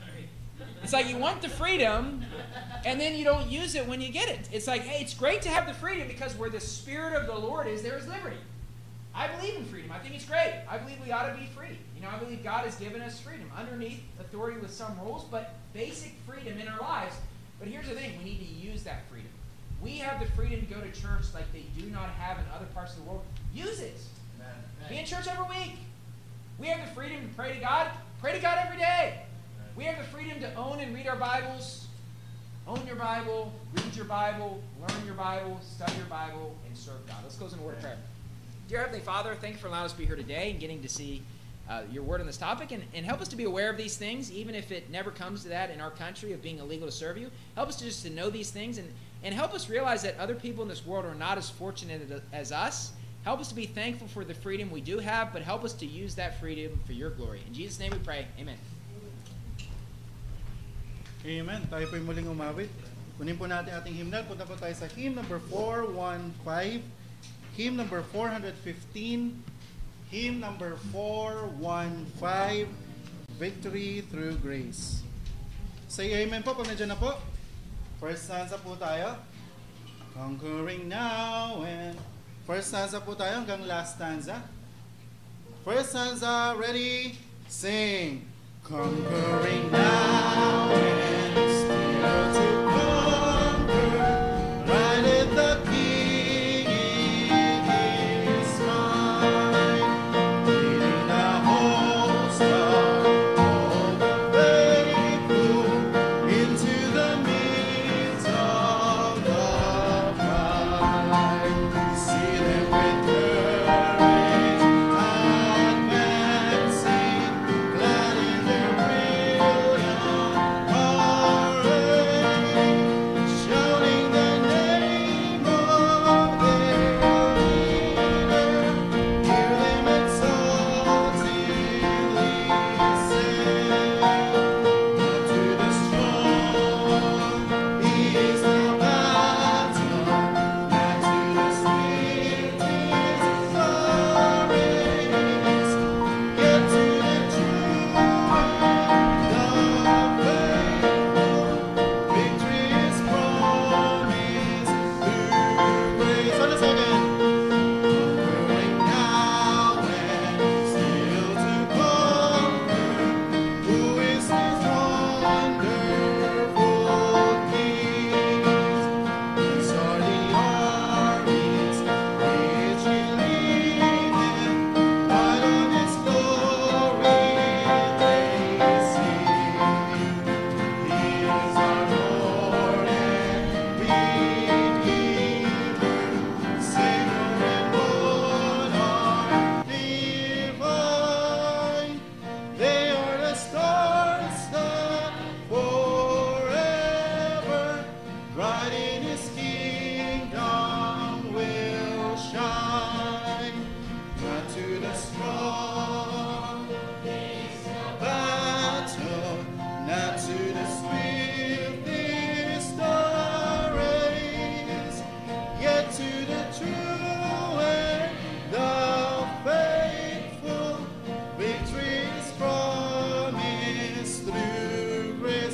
It's like you want the freedom, and then you don't use it when you get it. It's like, hey, it's great to have the freedom because where the Spirit of the Lord is, there is liberty. I believe in freedom. I think it's great. I believe we ought to be free. I believe God has given us freedom underneath authority with some rules, but basic freedom in our lives. But here's the thing. We need to use that freedom. We have the freedom to go to church like they do not have in other parts of the world. Use it. Amen. Be in church every week. We have the freedom to pray to God. Pray to God every day. Amen. We have the freedom to own and read our Bibles. Own your Bible, read your Bible, learn your Bible, study your Bible, and serve God. Let's close in a word of prayer. Dear Heavenly Father, thank you for allowing us to be here today and getting to see your word on this topic. And help us to be aware of these things, even if it never comes to that in our country of being illegal to serve you. Help us to know these things and help us realize that other people in this world are not as fortunate as us. Help us to be thankful for the freedom we do have, but help us to use that freedom for your glory. In Jesus' name we pray. Amen. Amen. Tayo po yung muling umawit. Kunin po natin ating hymnal. Punta po tayo sa hymn number 415. Hymn number 415, hymn number 415, Victory Through Grace. Say amen po pag nandiyan na po. First stanza po tayo. Conquering now and first stanza po tayo hanggang last stanza. First stanza, ready, sing. Conquering now and still to conquer, right at the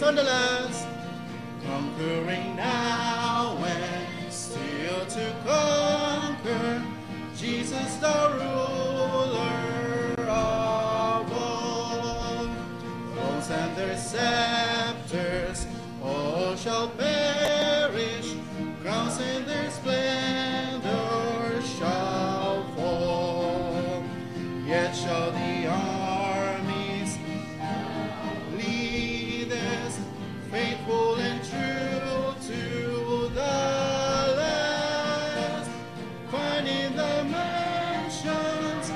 on the last. Conquering now and still to conquer. Jesus the ruler of all. Thrones and their scepters all shall perish. Crowns and their splendor shall fall. Yet shall the armies lead us, faithful and true to the last, finding the mansions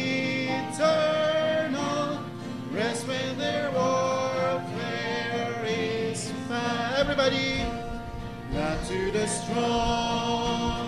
eternal, rest when their warfare is past. Everybody, not to the strong